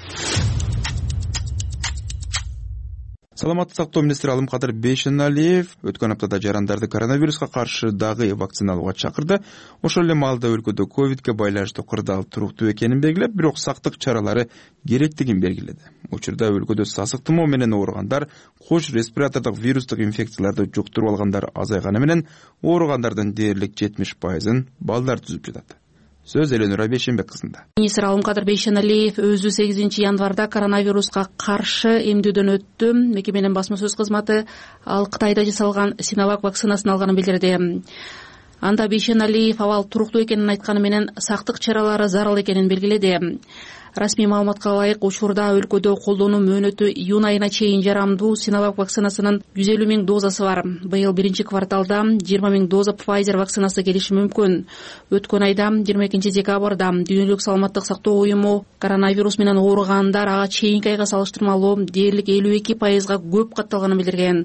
Саламаттык сактоо министри Алымкадыр Бейшеналиев өткөн аптада жарандарды коронавируска каршы дагы вакциналууга чакырды. Ошол эле маалда өлкөдө ковидке байланыштуу кырдаал туруктуу экенин белгилеп, бирок сактык чаралары керектигин белгиледи. Учурда өлкөдө сасык тумоо менен ооругандар, кош респиратордук вирустук инфекцияларды жуктуруп алгандар азайганы менен ооругандардын дээрлик 70%-ын балдар түзүп жатат. Сөз Эленура Бейшенбек кызында. Министр Алымкадыр Бейшеналиев өзү 8 январда коронавируска каршы эмдөөдөн өттү. Мекеменин басма сөз кызматы ал Кытайда жасалган Синовак вакцинасын алганын билдирди. Анда Бейшеналиев абал туруктуу экенин айтканы менен сактык чаралары зарыл экенин белгиледи. Расмий маалыматка ылайык, учурда өлкөдө колдонуу мөөнөтү июнь айына чейин жарамдуу Синовак вакцинасынын 150 000 дозасы бар. Быйыл биринчи кварталда 20 000 доза Pfizer вакцинасы келиши мүмкүн. Өткөн айда 22 декабрда Дүйнөлүк саламаттык сактоо уюму коронавирус менен ооругандар ага чейинки айга салыштырмалуу дээрлик 52% көп катталганын билдирген.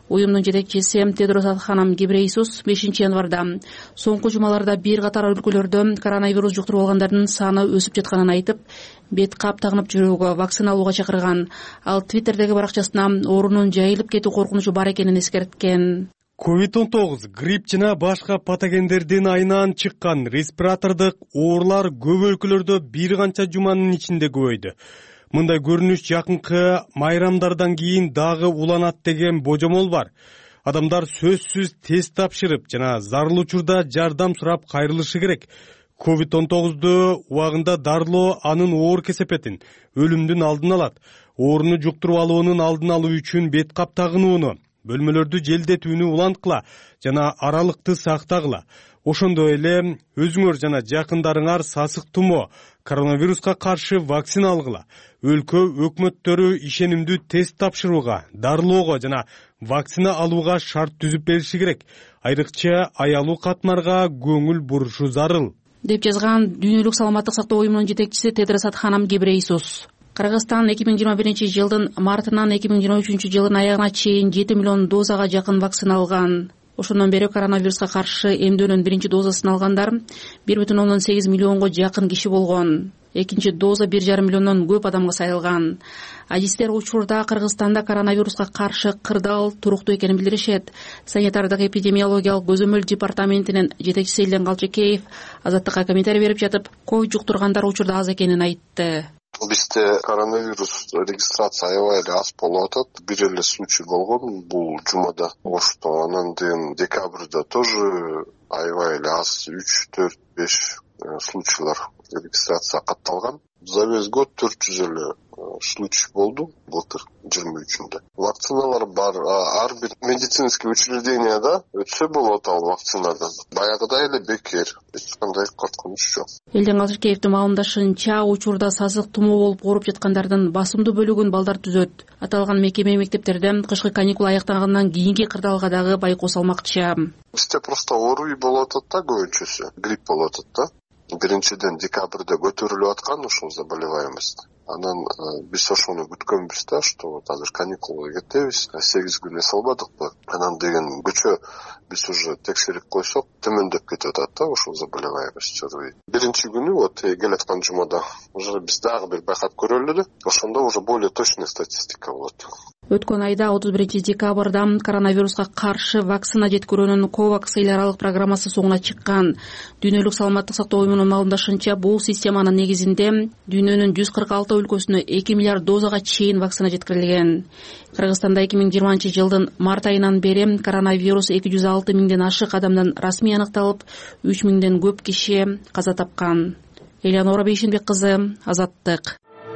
Уюмдун жетекчиси Тедрос Адханам Гебрейсус 5-январда соңку жумаларда бир катар өлкөлөрдө коронавирус жуктуруп алгандардын саны өсүп жатканын айтып, бет кап тагынып жүрүүгө, вакцина алууга чакырган. Ал Твиттердеги баракчасына оорунун жайылып кетүү коркунучу бар экенин эскерткен. COVID-19 грипп жана башка патогендердин айынан чыккан респиратордук оорулар көп өлкөлөрдө бир канча жуманын ичинде көбөйдү. Мындай көрүнүш жакынкы майрамдардан кийин дагы уланат деген божомол бар. Адамдар сөзсүз тест тапшырып жана зарыл учурда жардам сурап кайрылышы керек. COVID-19ду убагында дарылоо анын оор кесепетин, өлүмдүн алдын алат. Ооруну жуктуруп алуунун алдын алуу үчүн бет кап тагынууну, бөлмөлөрдү желдетүүнү уланткыла жана аралыкты сактагыла. Ошондой эле өзүңөр жана жакындарыңар сасык тумоо, коронавируска каршы вакцина алгыла. Өлкө өкмөттөрү ишенимдүү тест тапшырууга, дарылоого жана вакцина алууга шарт түзүп бериши керек. Айрыкча аялуу катмарга көңүл бурушу зарыл, деп жазган Дүйнөлүк саламаттык сактоо уюмунун жетекчиси Тедрос Адханам Гебрейсус. Кыргызстан 2021-жылдын мартынан 2023-жылдын аягына чейин 7 миллион дозага жакын вакцина алган. Ошондон бери коронавируска каршы эмдөөнүн биринчи дозасын алгандар 1,8 миллионго жакын киши болгон. Экинчи доза 1,5 миллиондон көп адамга сайылган. Адистер учурда Кыргызстанда коронавируска каршы кырдаал туруктуу экенин билдиришет. Санитардык эпидемиологиялык көзөмөл департаментинин жетекчиси Элден Калчыкеев Азаттыкка комментарий берип жатып, ковид жуктургандар учурда аз экенин айтты. Бизде коронавирус регистрация аябай эле аз болуп атат. Бир эле случай болгон бул жумада. Ошто анан кийин декабрда тоже аябай эле аз 3-4-5 случайлар регистрация катталган. За весь год 400 эле случай болду былтыр 23-үндө. Вакциналар бар. Ар бир медицинский учрежденияда өтсө болот ал вакцинадан. Баягыдай эле бекер. Эч кандай коркунуч жок. Элден Калчыкеевдин маалымдашынча, учурда сасык тумоо болуп ооруп жаткандардын басымдуу бөлүгүн балдар түзөт. Аталган мекеме мектептерде кышкы каникул аяктагандан кийинки кырдаалга дагы байкоо салмакчы. Бизде просто ОРВИ болуп атат да, көбүнчөсү. Грипп болуп атат да. Биринчиден декабрда көтөрүлүп аткан ушул заболеваемость. Анан биз ошону күткөнбүз да, что азыр каникулга кетебиз. 8 күн эс албадыкпы. Анан деген күчө биз уже текшерип койсок, төмөндөп кетип атат да ошол заболеваемость. Биринчи күнү вот келаткан жумада уже биз дагы бир байкап көрөлү. Ошондо уже более точный статистика болот. Өткөн айда 31-декабрда коронавируска каршы вакцина жеткирүүнүн COVAX эл аралык программасы соңуна чыккан. Дүйнөлүк саламаттык сактоо уюмунун маалымдашынча, бул системанын негизинде дүйнөнүн 146 өлкөсүнө 2 миллиард дозага чейин вакцина жеткирилген. Кыргызстанда 2020-жылдын март айынан бери коронавирус 206 миңден ашык адамдан расмий аныкталып, 3 миңден көп киши каза тапкан. Элеонора Бейшенбек кызы, Азаттык.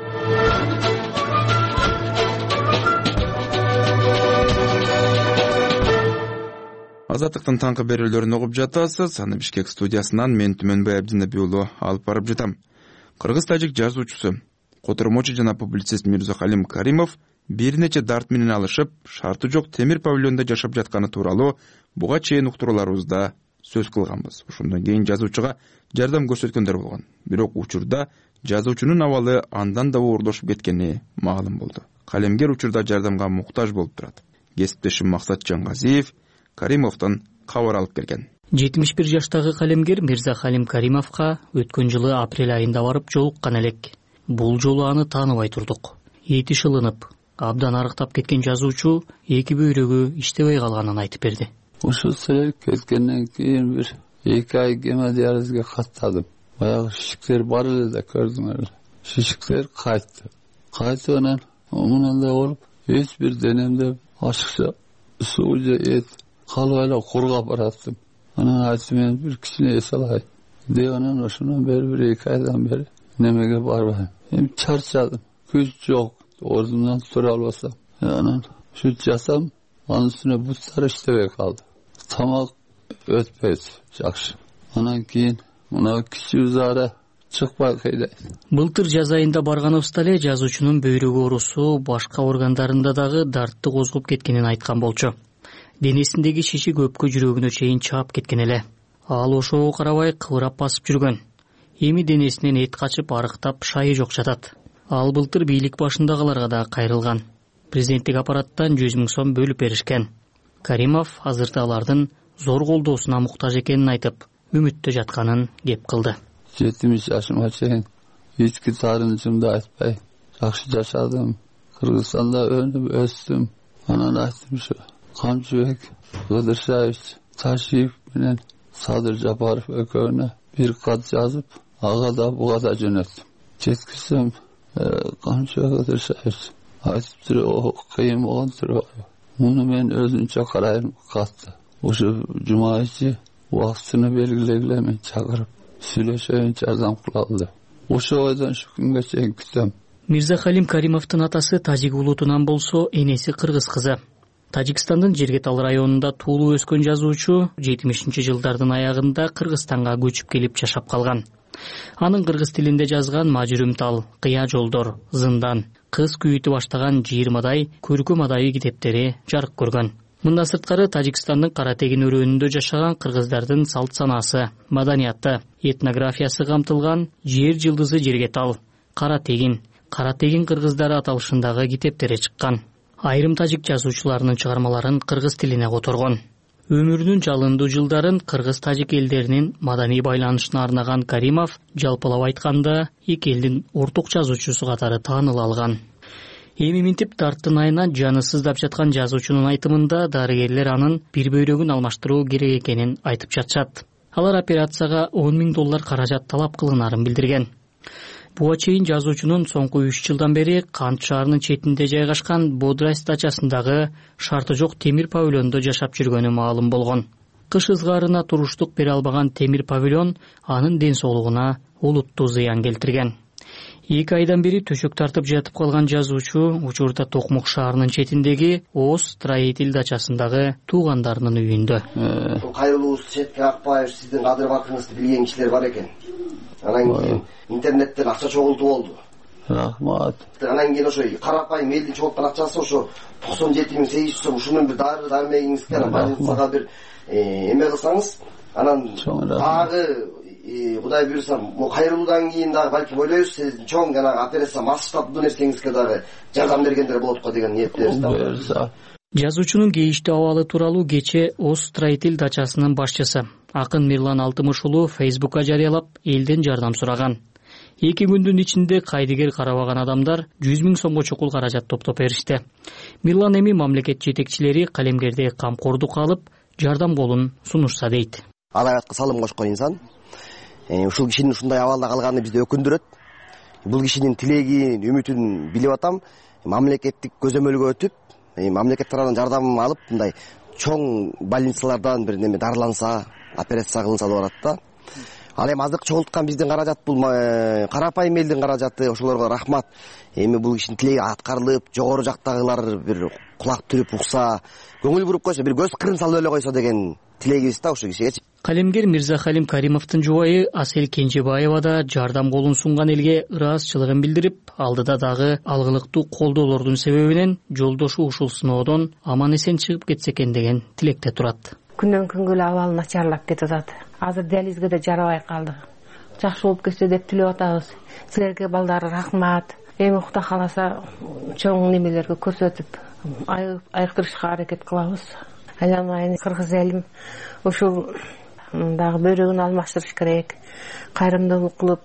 Азаттыктын таңкы берүүлөрүн угуп жатасыз. Аны Бишкек студиясынан мен Түмөнбай Абдинабий уулу алып барып жатам. Кыргыз-тажик жазуучусу, котормочу жана публицист Мирзахалим Каримов бир нече дарт менен алышып, шарты жок темир павильонда жашап жатканы тууралуу буга чейин уктурууларыбызда сөз кылганбыз. Ошондон кийин жазуучуга жардам көрсөткөндөр болгон. Бирок учурда жазуучунун абалы андан да оорлошуп кеткени маалым болду. Калемгер учурда жардамга муктаж болуп турат. Кесиптешим Максат Жангазиев Каримовдон кабар алып келген. 71 жаштагы калемгер Мирзахалим Каримовго өткөн жылы апрель айында барып жолуккан элек. Бул жолу аны тааныбай турдук. Эти шылынып, абдан арыктап кеткен жазуучу эки бөйрөгү иштебей калганын айтып берди. Ошол себеп кеткенден кийин бир 2 ай гемодиализге каттадым. Баягы шишиктер бар эле да көрдүңөр. Шишиктер кайтты. Кайтып анан да болуп, эч бир денемде ашыкча суу же эт калбай эле кургап бараттым. Анан айтты, мен бир кичине эс алайын деп, анан ошондон бери бир 2 айдан бери немеге барбайм. Эми чарчадым, күч жок, ордумдан тура албасам. Анан ушу жасам, анын үстүнө буттар иштебей калды. Тамак өтпөйт жакшы. Анан кийин мына кичи узара чыкпай кыйдайт. Былтыр жаз айында барганыбызда эле жазуучунун бөйрөк оорусу башка органдарында дагы дартты козгоп кеткенин айткан болчу. Денесиндеги шиши көпкө жүрөгүнө чейин чаап кеткен эле. Ал ошого карабай кыбырап басып жүргөн. Эми денесинен эт качып, арыктап, шайы жок жатат. Ал былтыр бийлик башындагыларга да кайрылган. Президенттик аппараттан 100 000 сом бөлүп беришкен. Каримов азырда алардын зор колдоосуна муктаж экенин айтып, үмүттө жатканын кеп кылды. 70 yaşıma çeyin. Hiçki sarıncımda айтпай. Жақсы жашадым. Кыргызстанда өнүп өстүм. Анан айттым şu. Камчыбек Кыдыршаевич Ташиев менен Садыр Жапаров экөөнө бир кат жазып, ага да буга да жөнөттүм. Жеткизсем, Камчыбек Кыдыршаевич айтыптыр, кыйын болгондур. Муну мен өзүнчө карайм катты. Ошо жума ичи убактыны белгилегиле мен чакырып, сүйлөшөйүн жардам кылалы. Ошо ойдон ушу күнгө чейин күтөм. Мирзахалим Каримовдун атасы тажик улутунан болсо, энеси кыргыз кызы. Тажикстандын Жергетал районунда туулуп өскөн жазуучу 70-жылдардын аягында Кыргызстанга көчүп келип жашап калган. Анын кыргыз тилинде жазган Мажүрүм тал, Кыя жолдор, Зындан, Кыз күйүтү баштаган 20дай көркөм адайы китептери жарык көргөн. Мындан сырткары Тажикстандын Кара Тегин өрөөнүндө жашаган кыргыздардын салт санаасы, маданияты, этнографиясы камтылган Жер жылдызы Жергетал, Кара Тегин кыргыздары аталышындагы китептери чыккан. Айрым тажик жазуучуларынын чыгармаларын кыргыз тилине которгон. Өмүрүнүн жалындуу жылдарын кыргыз-тажик элдеринин маданий байланышына арнаган Каримов жалпылап айтканда эки элдин орток жазуучусу катары тааныла алган. Эми минтип дарттын айынан жаны сыздап жаткан жазуучунун айтымында дарыгерлер анын бир бөйрөгүн алмаштыруу керек экенин айтып жатышат. Алар операцияга $10,000 каражат талап кылынарын билдирген. Буга чейин жазуучунун соңку 3 жылдан бери Кант шаарынын четинде жайгашкан Бодрайс дачасындагы шарты жок темир павильондо жашап жүргөнү маалым болгон. Кыш ызгаарына туруштук бере албаган темир павильон анын ден соолугуна олуттуу зыян келтирген. 2 айдан бери төшөк тартып жатып калган жазуучу учурда Токмок шаарынын четиндеги Оос строитель дачасындагы туугандарынын үйүндө. Кайрылуу Четке Акпаев сиздин кадыр баркыңызды билген кишилер бар экен. Анан кийин интернеттен акча чогултуп болду. Рахмат. Анан кийин ошо карапайым элдин чогулткан акчасы ошо 97.800 сом. Ушунун бир дармегиңизге больницага бир эме кылсаңыз, анан дагы Кудай буйрса, кайрылуудан кийин дагы балким ойлойбуз, сиз чоң жана операция масштабдуу нерсеңизге дагы жардам бергендер болот го деген ниеттебиз. Жазуучунун кейиштүү абалы тууралуу кече Оос строитель дачасынын башчысы Акын Мирлан Алтымыш уулу Фейсбукка жарыялап, элден жардам сураган. 2 күндүн ичинде кайдыгер карабаган адамдар 100,000 сомго чукул каражат топтоп беришти. Мирлан эми мамлекет жетекчилери калемгерде камкордук алып, жардам колун сунушса дейт. Алаятка салым кошкон инсан. Ушул кишинин ушундай абалда калганы бизди өкүндүрөт. Бул кишинин тилегин, үмүтүн билип атам. Мамлекеттик көзөмөлгө өтүп, мамлекет тарабынан жардам алып, мындай чоң больницалардан бир неме дарыланса, операция кылынса деп атат да. Ал эми азыркы чогулткан биздин каражат бул карапайым элдин каражаты, ошолорго рахмат. Эми бул кишинин тилеги аткарылып, жогору жактагылар бир кулак түрүп укса, көңүл буруп койсо, бир көз кырын салып эле койсо деген тилегибиз да ошо кишиге. Калемгер Мирзахалим Каримовдун жубайы Асел Кенжебаева да жардам колун сунган элге ыраазычылыгын билдирип, алдыда дагы алгылыктуу колдоолордун себебинен жолдошу ушул сыноодон аман эсен чыгып кетсе экен деген тилекте турат. Күндөн күнгө эле абалы начарлап кетип атат. Азыр диализге да жарабай калды. Жакшы болуп кетсе деп тилеп атабыз. Силерге балдары рахмат. Эми Кудай кааласа чоң немелерге көрсөтүп айыктырышка аракет кылабыз. Айламайын кыргыз элим ушул дагы бөйрөгүн алмаштырыш керек. Кайрымдуулук кылып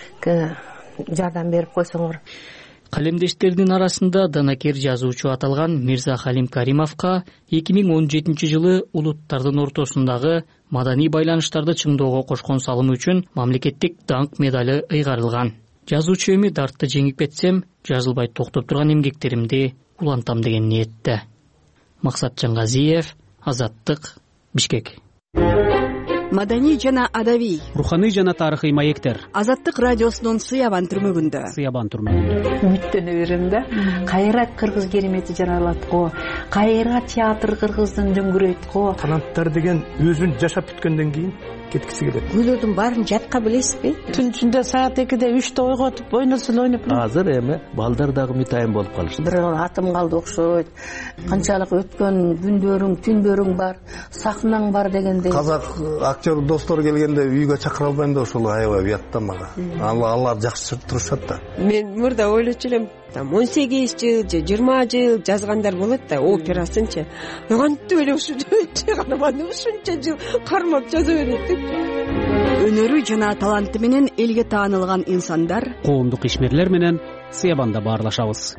жардам берип койсоңор. Калемдештердин арасында данакер жазуучу аталган Мирзахалим Каримовго 2017 жылы улуттардын ортосундагы маданий байланыштарды чыңдоого кошкон салымы үчүн мамлекеттик даңк медали ыйгарылган. Жазуучу эми дартты жеңип кетсем, жазылбай токтоп турган эмгектеримди улантам деген ниетте. Максат Жаңгазиев, Азаттык, Бишкек. Маданий жана адабий, руханий жана тарыхый маектер. Азаттык радиосунун Сыябан түрмөгүндө. Үмүттөнө берем да. Кайра кыргыз керемети жаралат го. Кайра театр кыргыздын дөңгүрөйт го. Канаттар деген өзүн жашап бүткөндөн кийин кеткиси келет. Гүлөрдүн баарын жатка билесизби? Түн ичинде саат 2-де 3-те ойготуп, ойносун ойноп. Азыр эми балдар дагы митайым болуп калышты. Бир атым калды окшойт. Канчалык өткөн күндөрүң, түндөрүң бар, сахнаң бар дегендей. Казак актер достор келгенде үйгө чакыра албайм да ошол аябай уятта мага. Алар жакшы турушат да. Мен мурда ойлочу элем, там 18 жыл же 20 жыл жазгандар болот да, операсынчы. Кантип эле ушунча гана ушунча жыл кармап жаза берет депчи. Өнөрү жана таланты менен элге таанылган инсандар, коомдук ишмерлер менен Сыябанда баарлашабыз.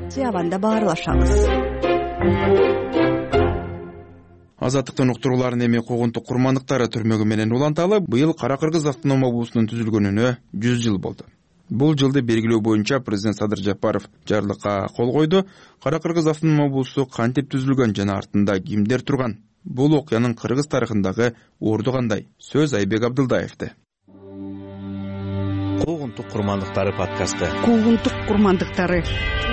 Азаттыктын уктурууларын эми куугунтук курмандыктары түрмөгү менен уланталып, быйыл Кара Кыргыз автоном облусунун түзүлгөнүнө 100 жыл болду. Бул жылды белгилөө боюнча президент Садыр Жапаров жарлыкка кол койду. Кара Кыргыз автоном облусу кантип түзүлгөн жана артында кимдер турган? Бул окуянын кыргыз тарыхындагы орду кандай? Сөз Айбек Абдылдаевде. Куугунтук курмандыктары подкасты. Куугунтук курмандыктары.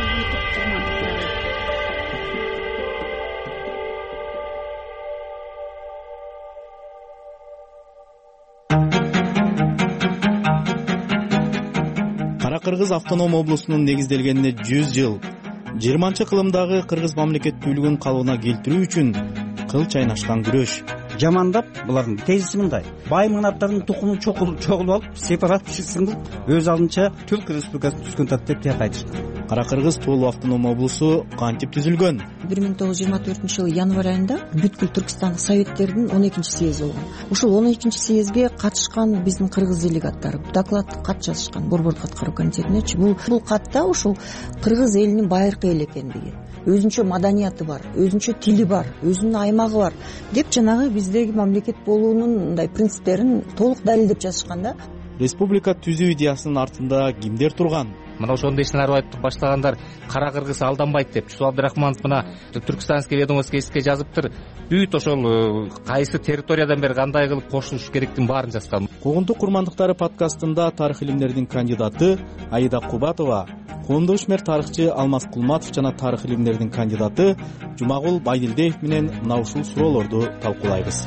Кара Кыргыз автоном облусунун негизделгенине 100 жыл. 20-кылымдагы кыргыз мамлекеттүүлүгүн калыбына келтирүү үчүн кыл чайнашкан күрөш. Жамандап булардын тезиси мындай: бай мынаптардын тукумун чогулуп алып, сепаратчысын өз алдынча Түрк Республикасын түзгөн тат деп айтышты. Кара Кыргыз Тоолуу автоном облусу кантип түзүлгөн? 1924 январь айында бүткүл Түркстандык советтердин 12-чи съези болгон. Ушул 12-чи съезге катышкан биздин кыргыз делегаттары доклад кат жазышкан борбордук аткаруу комитетинечи. Бул катта ушул кыргыз элинин байыркы эл экендиги, өзүнчө маданияты бар, өзүнчө тили бар, өзүнүн аймагы бар деп жанагы биздеги мамлекет болуунун мындай принциптерин толук далилдеп жазышкан да. Республика түзүү идеясынын артында кимдер турган? Мына ошондой ишин айтып башлагандар Кара Кыргыз алдамбайт деп Чусуп Абдрахманов мына Түркстанский ведомоскийге жазыптыр. Бүт ошол кайсы территориядан бери кандай кылып кошулуш керектигин баарын жазган. Куугунтук курмандыктары подкастында тарых илимдеринин кандидаты Аида Кубатова, коомдук ишмер тарыхчы Алмаз Кулматов жана тарых илимдеринин кандидаты Жумагул Байдилдиев менен мына ушул суроолорду талкуулайбыз.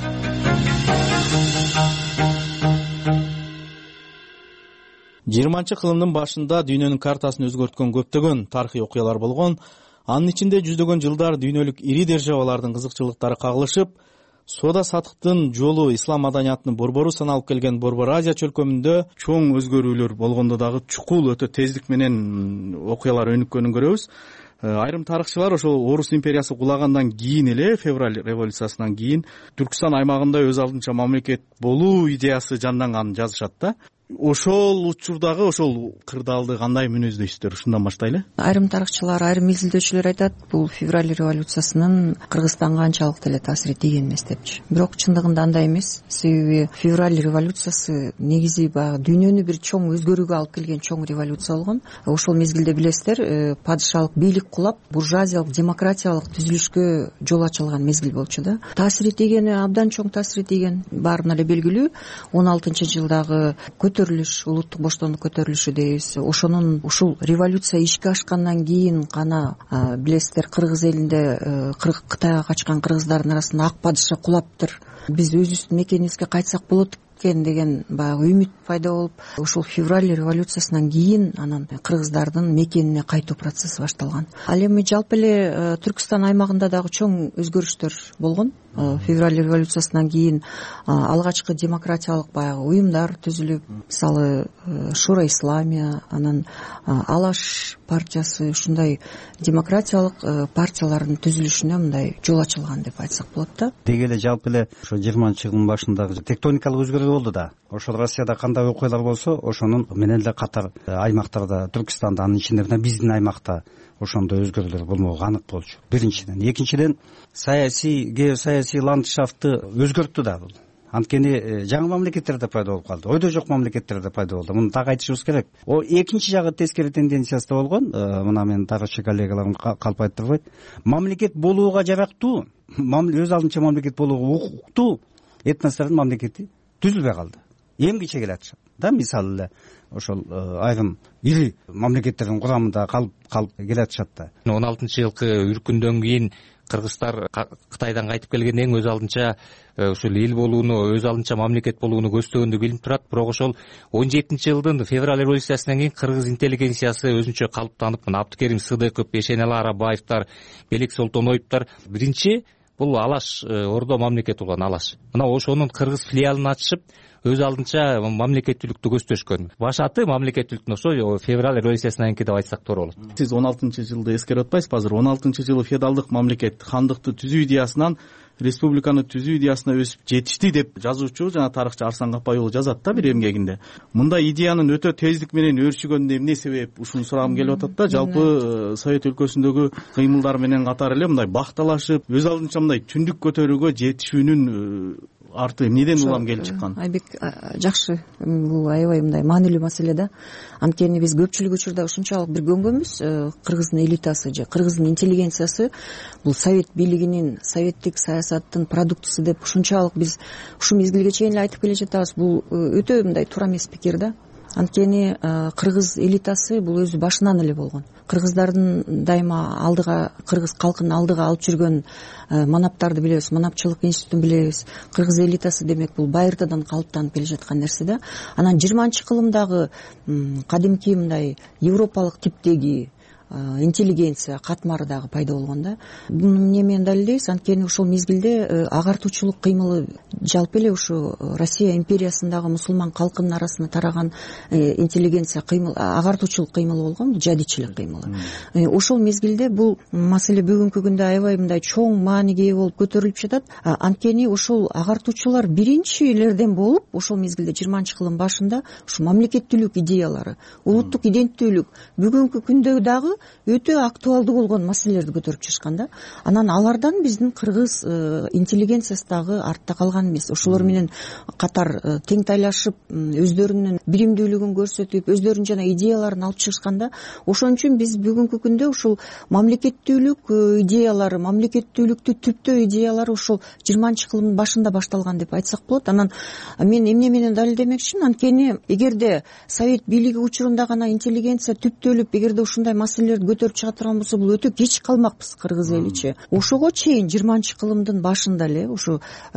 20-кылымдын башында дүйнөнүн картасын өзгөрткөн көптөгөн тарыхый окуялар болгон. Анын ичинде жүздөгөн жылдар дүйнөлүк ири державалардын кызыкчылыктары кагылышып, соода сатыктын жолу ислам маданиятынын борбору саналып келген Борбор Азия чөлкөмүндө чоң өзгөрүүлөр болгондо дагы чукул өтө тездик менен окуялар өнүккөнүн көрөбүз. Айрым тарыхчылар ошол Орус империясы кулагандан кийин эле, февраль революциясынан кийин Түркстан аймагында өз алдынча мамлекет болуу идеясы жанданганын жазышат да. Ошол учурдагы ошол кырдаалды кандай мүнөздөйсүздөр? Ушундан баштайлы. Айрым тарыхчылар, айрым изилдөөчүлөр айтат, бул февраль революциясынын Кыргызстанга анчалык деле таасир тийген эмес депчи. Бирок чындыгында андай эмес. Себеби февраль революциясы негизи баягы дүйнөнү бир чоң өзгөрүүгө алып келген чоң революция болгон. Ошол мезгилде билесиздер, падышалык бийлик кулап, буржуазиялык, демократиялык түзүлүшкө жол ачылган мезгил болчу да. Таасири тийгени абдан чоң таасири тийген. Баарына эле белгилүү. 16-жылдагы улуттук боштондук көтөрүлүшү дейбиз. Ошонун ушул революция ишке ашкандан кийин гана билесиздер, кыргыз элинде Кытайга качкан кыргыздардын арасында ак падыша кулаптыр. Биз өзүбүздүн мекенибизге кайтсак болот деген баягы үмүт пайда болуп, ушул февраль революциясынан кийин анан кыргыздардын мекенине кайтуу процесси башталган. Ал эми жалпы эле Түркстан аймагында дагы чоң өзгөрүштөр болгон. Февраль революциясынан кийин алгачкы демократиялык баягы уюмдар түзүлүп, мисалы Шура Исламия, анан Алаш партиясы, ушундай демократиялык партиялардын түзүлүшүнө мындай жол ачылган деп айтсак болот да. Деги эле жалпы эле ошо 20-жылдын башындагы тектоникалык өзгөрүү болду да. Ошол Россияда кандай окуялар болсо, ошонун менен эле катар аймактарда, Түркстанда, анын ичинде биздин аймакта ошондой өзгөрүүлөр болмогу анык болчу. Биринчиден, экинчиден саясий ландшафтты өзгөрттү да бул. Анткени жаңы мамлекеттер да пайда болуп калды, ойдо жок мамлекеттер да пайда болду. Муну так айтышыбыз керек. Экинчи жагы тескери тенденциясы да болгон. Мына менин тарыхчы коллегаларым калп айтырбайт. Мамлекет болууга жарактуу, өз алдынча мамлекет болууга укуктуу этностордун мамлекети түзүлбөй калды. Эмгиче келатышат да, мисалы эле ошол айрым ири мамлекеттердин курамында калып келатышат да. 16-жылкы үркүндөн кийин кыргыздар Кытайдан кайтып келгенден кийин өз алдынча ушул эл болууну, өз алдынча мамлекет болууну көздөгөндү билип турат. Бирок ошол 17-жылдын февраль революциясынан кийин кыргыз интеллигенциясы өзүнчө калыптанып, мына Абдыкерим Сыдыков, Бешенели Арабаевтар, Белек Солтоноевтар биринчи бул Алаш ордо мамлекет болгон Алаш. Мына ошонун кыргыз филиалын ачышып, өз алдынча мамлекеттүүлүктү көздөшкөн. Башаты мамлекеттүүлүктүн ошо февраль революциясынан кийин деп айтсак туура болот. Сиз 16-жылды эскерип атпайсызбы? Азыр 16-жылы феодалдык мамлекет хандыкты түзүү идеясынан республиканы түзүү идеясына өсүп жетишти деп жазуучу жана тарыхчы Арсан Капай уулу жазат да бир эмгегинде. Мындай идеянын өтө тездик менен өршүгөнүнө эмне себеп? Ушуну сурагым келип атат да. Жалпы Совет өлкөсүндөгү кыймылдар менен катар эле мындай бакталашып, өз алдынча мындай түндүк көтөрүүгө жетишүүнүн арты эмнеден улам келип чыккан? Айбек жакшы, бул аябай мындай маанилүү маселе да. Анткени биз көпчүлүк учурда ушунчалык бир көнгөнбүз, кыргыздын элитасы же кыргыздын интеллигенциясы бул совет бийлигинин, советтик саясаттын продуктусу деп ушунчалык биз ушу мезгилге чейин эле айтып келе жатабыз. Бул өтө мындай туура эмес пикир да. Анткени кыргыз элитасы бул өзү башынан эле болгон. Кыргыздардын дайыма алдыга, кыргыз калкын алдыга алып жүргөн манаптарды билебиз, манапчылык институтун билебиз. Кыргыз элитасы демек бул байыртадан калыптанып келе жаткан нерсе да. Анан 20-кылымдагы кадимки мындай европалык типтеги интеллигенция катмары дагы пайда болгон да. Буну эмне менен далилдейбиз? Анткени ошол мезгилде агартуучулук кыймылы жалпы эле ушу Россия империясындагы мусулман калкынын арасына тараган интеллигенция кыймыл, агартуучулук кыймылы болгон, жадичилик кыймылы. Ошол мезгилде бул маселе бүгүнкү күндө аябай мындай чоң мааниге ээ болуп көтөрүлүп жатат. Анткени ошол агартуучулар биринчилерден болуп, ошол мезгилде 20-кылым башында ушу мамлекеттүүлүк идеялары, улуттук иденттүүлүк бүгүнкү күндө дагы өтө актуалдуу болгон маселелерди көтөрүп чыгышкан да. Анан алардан биздин кыргыз интеллигенциясы дагы артта калган эмес. Ошолор менен катар тең тайлашып, өздөрүнүн биримдүүлүгүн көрсөтүп, өздөрүнүн жана идеяларын алып чыгышкан да. Ошон үчүн биз бүгүнкү күндө ушул мамлекеттүүлүк идеялары, мамлекеттүүлүктү түптөө идеялары ушул 20-кылымдын башында башталган деп айтсак болот. Анан мен эмне менен далилдемекчимин? Анткени эгерде совет бийлиги учурунда гана интеллигенция түптөлүп, эгерде ушундай маселелерди көтөрүп чыга турган болсо, бул өтө кеч калмакпыз кыргыз эличи. Ошого чейин 20-кылымдын башында эле, ушу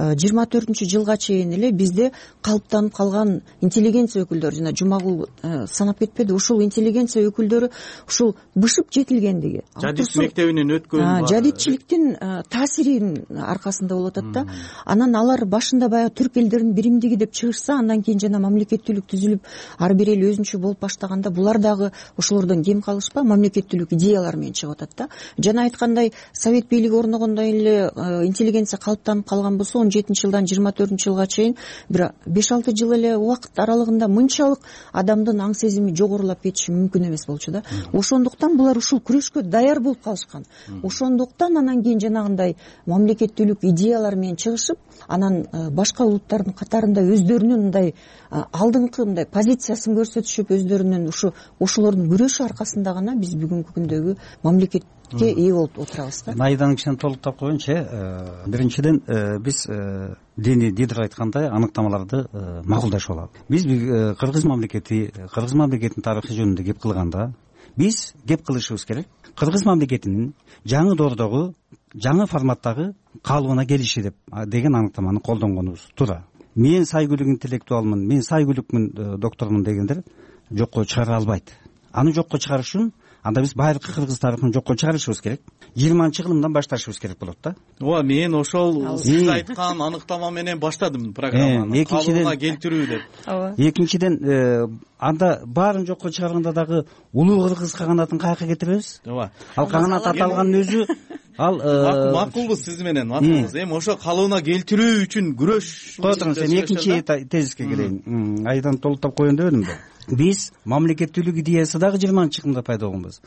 24-жылга чейин эле бизде калыптанып калган интеллигенция өкүлдөрү, жана Жумагул санап кетпеди, ушул интеллигенция өкүлдөрү ушул бышып жетилгендиги, жадит мектебинен өткөн, жадитчиликтин таасиринин аркасында болуп атат да. Анан алар башында баягы түрк элдеринин биримдиги деп чыгышса, андан кийин жана мамлекеттүүлүк түзүлүп, ар бир эл өзүнчө болуп баштаганда, булар дагы ошолордон кем калышпа мамлекеттүүлүк идеялар менен чыгып атат да. Жана айткандай, совет бийлиги орногондон эле интеллигенция калыптанып калган болсо, 17-жылдан 24-жылга чейин бир 5-6 жыл эле убакыт аралыгында мынчалык адамдын аң сезими жогорулап кетиши мүмкүн эмес болчу да. Ошондуктан булар ушул күрөшкө даяр болуп калышкан. Ошондуктан анан кийин жанагындай мамлекеттүүлүк идеялар менен чыгышып, анан башка улуттардын катарында өздөрүнүн мындай алдыңкы мындай позициясын көрсөтүшүп, өздөрүнүн ошолордун күрөшү аркасында гана биз бүгүнкү күндөгү мамлекетке ээ болуп отурабыз да. Айданын кичине толуктап коеюнчу. Биринчиден биз Дени Дидер айткандай аныктамаларды макулдашып алалы. Биз кыргыз мамлекетинин тарыхы жөнүндө кеп кылганда, биз кеп кылышыбыз керек. Кыргыз мамлекетинин жаңы доордогу, жаңы форматтагы калыбына келиши деген аныктаманы колдонгонубуз туура. Мен сайгүлүк интеллектуалмын, мен сайгүлүкмүн, доктормун дегендер жокко чыгара албайт. Аны жокко чыгарыш үчүн анда биз байыркы кыргыз тарыхын жокко чыгарышыбыз керек. 20-кылымдан башташыбыз керек болот да. Ооба, мен ошол сиз айткан аныктама менен баштадым программаны. Калыбына келтирүү деп. Экинчиден анда баарын жокко чыгарганда дагы улуу кыргыз каганатын каяка кетиребиз? Ооба. Ал каганат аталганын өзү макулбуз сиз менен, макулбуз. Эми ошо калыбына келтирүү үчүн күрөш. Кой туруңуз, эми экинчи тезиске келейин. Айдан толуктап коеюн дебедимби? Биз мамлекеттүүлүк идеясы дагы 20-кылымда пайда болгонбуз.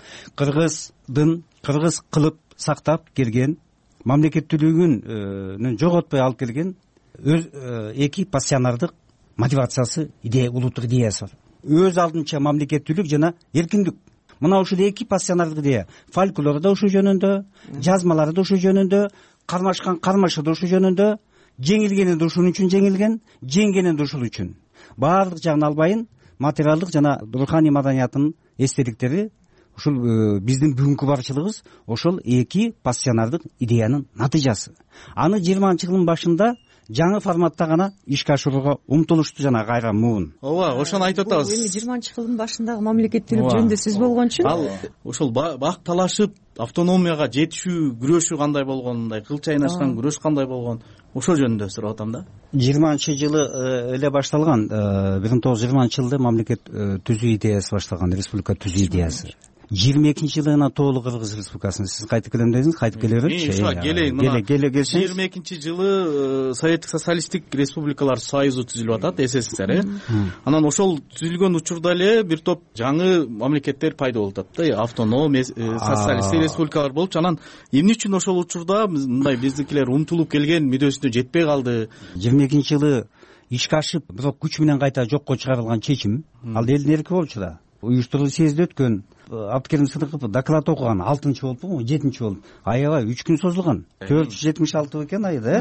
Кыргыз кылып сактап келген, мамлекеттүүлүгүн жоготпой алып келген эки пассионардык мотивациясы, идея, улуттук идеясы бар. Өз алдынча мамлекеттүүлүк жана эркиндик. Мына ушул эки пассионардык идея, фольклор да ушу жөнүндө, жазмалары да ушу жөнүндө, кармашкан кармашы да ушу жөнүндө, жеңилгени да ушун үчүн жеңилген, жеңгени да ушул үчүн. Баардык жагын албайын, материалдык жана руханий маданиятынын эстеликтери ушул биздин бүгүнкү барчылыгыбыз ошол эки пассионардык идеянын натыйжасы. Аны 20-кылымдын башында жаңы форматта гана ишке ашырууга умтулушту жана кайра муун. Ооба, ошону айтып атабыз. Эми 20-кылымдын башындагы мамлекеттүүлүк жөнүндө сөз болгон үчүн ал ошол бакталашып автономияга жетишүү күрөшү кандай болгон, мындай кыл чайнашкан күрөш кандай болгон, ошол жөнүндө сурап атам да. 20-жылы эле башталган, 1920-жылда мамлекет түзүү идеясы башталган, республика түзүү идеясы. 22-жылы гана толук Кыргыз Республикасын сиз кайтып келем дедиңиз, кайтып келе берчи. Келесиңиз. 22-жылы Советтик социалисттик республикалар союзу түзүлүп атат, СССР. Анан ошол түзүлгөн учурда эле бир топ жаңы мамлекеттер пайда болуп атат да, автоном социалисттик республикалар болчу. Анан эмне үчүн ошол учурда мындай биздикилер умтулуп келген мүддөсүнө жетпей калды? 22-жылы ишке ашып, бирок күч менен кайта жокко чыгарылган чечим, ал элдин эрки болчу да. Уюштурулуу съезде өткөн, Абдыкерим Сыдыков доклад окуган, 6-чы болупу, 7-чи болуп. Аябай 3 күн созулган. 476 экен ай да.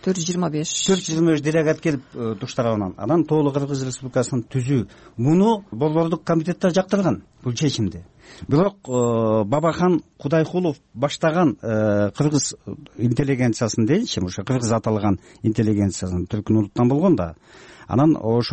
425 делегат келип туштарганан. Анан толук Кыргыз Республикасын түзүү. Муну Борбордук комитетте жактырган бул чечимди. Бирок Бабахан Кудайкулов баштаган кыргыз интеллигенциясын дейинчи, ошо кыргыз аталган интеллигенциясын түркүн улуттан болгон да. Анан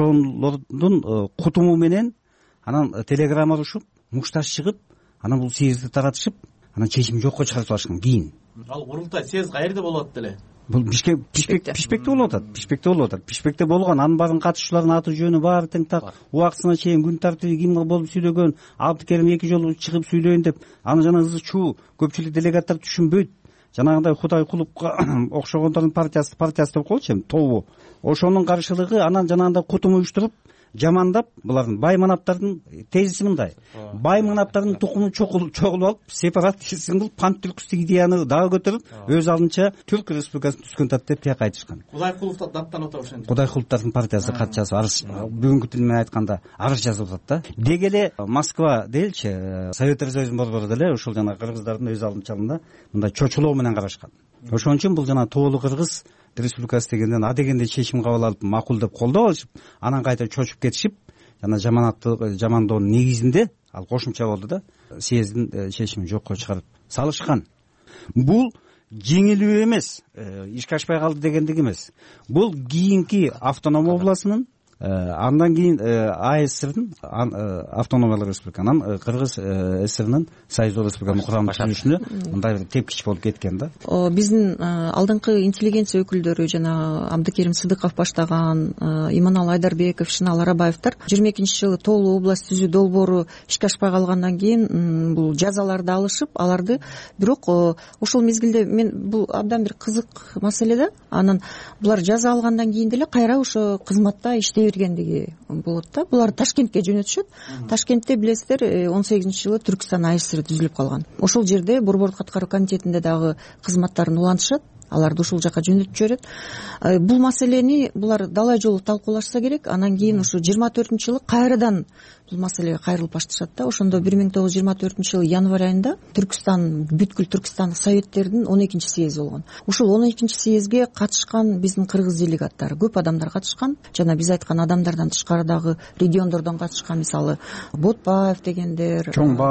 ошолордун кутуму менен анан телеграмма урушуп, мушташ чыгып, анан бул съезди таратышып, анан чечим жокко чыгарып салышкан кийин. Ал курултай съезд каерде болот деле? Бул Бишкекте болуп атат. Бишкекте болгон, анын баарын катышуучулардын аты жөнү баары тең так, убактысына чейин күн тартиби ким болуп сүйлөгөн, Абдыкерим 2 жолу чыгып сүйлөйүн деп, аны жана ызы чуу көпчүлүк делегаттар түшүнбөйт. Жанагындай Кудайкуловго окшогондордун партиясы деп коелучу, тобу. Ошонун каршылыгы, анан жанагындай кутум уюштуруп, жамандап, булардын бай манаптардын тезиси мындай. Бай манаптардын тукумун чогулуп алып, сепаратизм кылып, пантүркүстүк идеяны дагы көтөрүп, өз алдынча Түрк Республикасын түзгөн тат деп тияк айтышкан. Кудайкуловду даттанып атат ошентип. Кудайкуловдун партиясы кат жазып, арыз, бүгүнкү тил менен айтканда, арыз жазып атат да. Деги эле Москва дейилчи, Советтер Союзунун борбору деле ошол жана кыргыздардын өз алдынчалыгында мындай чочулоо менен карашкан. Ошон үчүн бул жана толук Кыргыз Республикасы дегенден дегенде чечим кабыл алып, макул деп колдоп алышып, анан кайта чочуп кетишип, жана жамандоонун негизинде ал кошумча болду да, съездин чечимин жокко чыгарып салышкан. Бул жеңилүү эмес, ишке ашпай калды дегендик эмес. Бул кийинки автоном областынын, андан кийин АСРдин, автономиялык республика, анан Кыргыз ССРнин союздук республиканын курамдык түзүшүнө мындай бир тепкич болуп кеткен да. Биздин алдыңкы интеллигенция өкүлдөрү, жана Абдыкерим Сыдыков баштаган, Иманалы Айдарбеков, Шынал Арабаевдер 22-жылы толук область түзүү долбоору ишке ашпай калгандан кийин бул жазаларды алышып, аларды, бирок ошол мезгилде бул абдан бир кызык маселе да. Анан булар жаза алгандан кийин деле кайра ошо кызматта иштей бергендиги болот да. Булар Ташкентке жөнөтүшөт. Ташкентте билесиздер, 18-жылы Түркстан АСР түзүлүп калган. Ошол жерде Борбордук аткаруу комитетинде дагы кызматтарын улантышат. Аларды ушул жака жөнөтүп жиберет. Бул маселени булар далай жолу талкуулашса керек. Анан кийин ушу 24-жылы кайрадан бул маселеге кайрылып башташат да. Ошондо 1924-жылы январь айында Түркстан, бүткүл Түркстандык советтердин 12-чи съезди болгон. Ушул 12-чи съездге катышкан биздин кыргыз делегаттары, көп адамдар катышкан. Жана биз айткан адамдардан тышкары дагы региондордон катышкан, мисалы Ботбаев дегендер,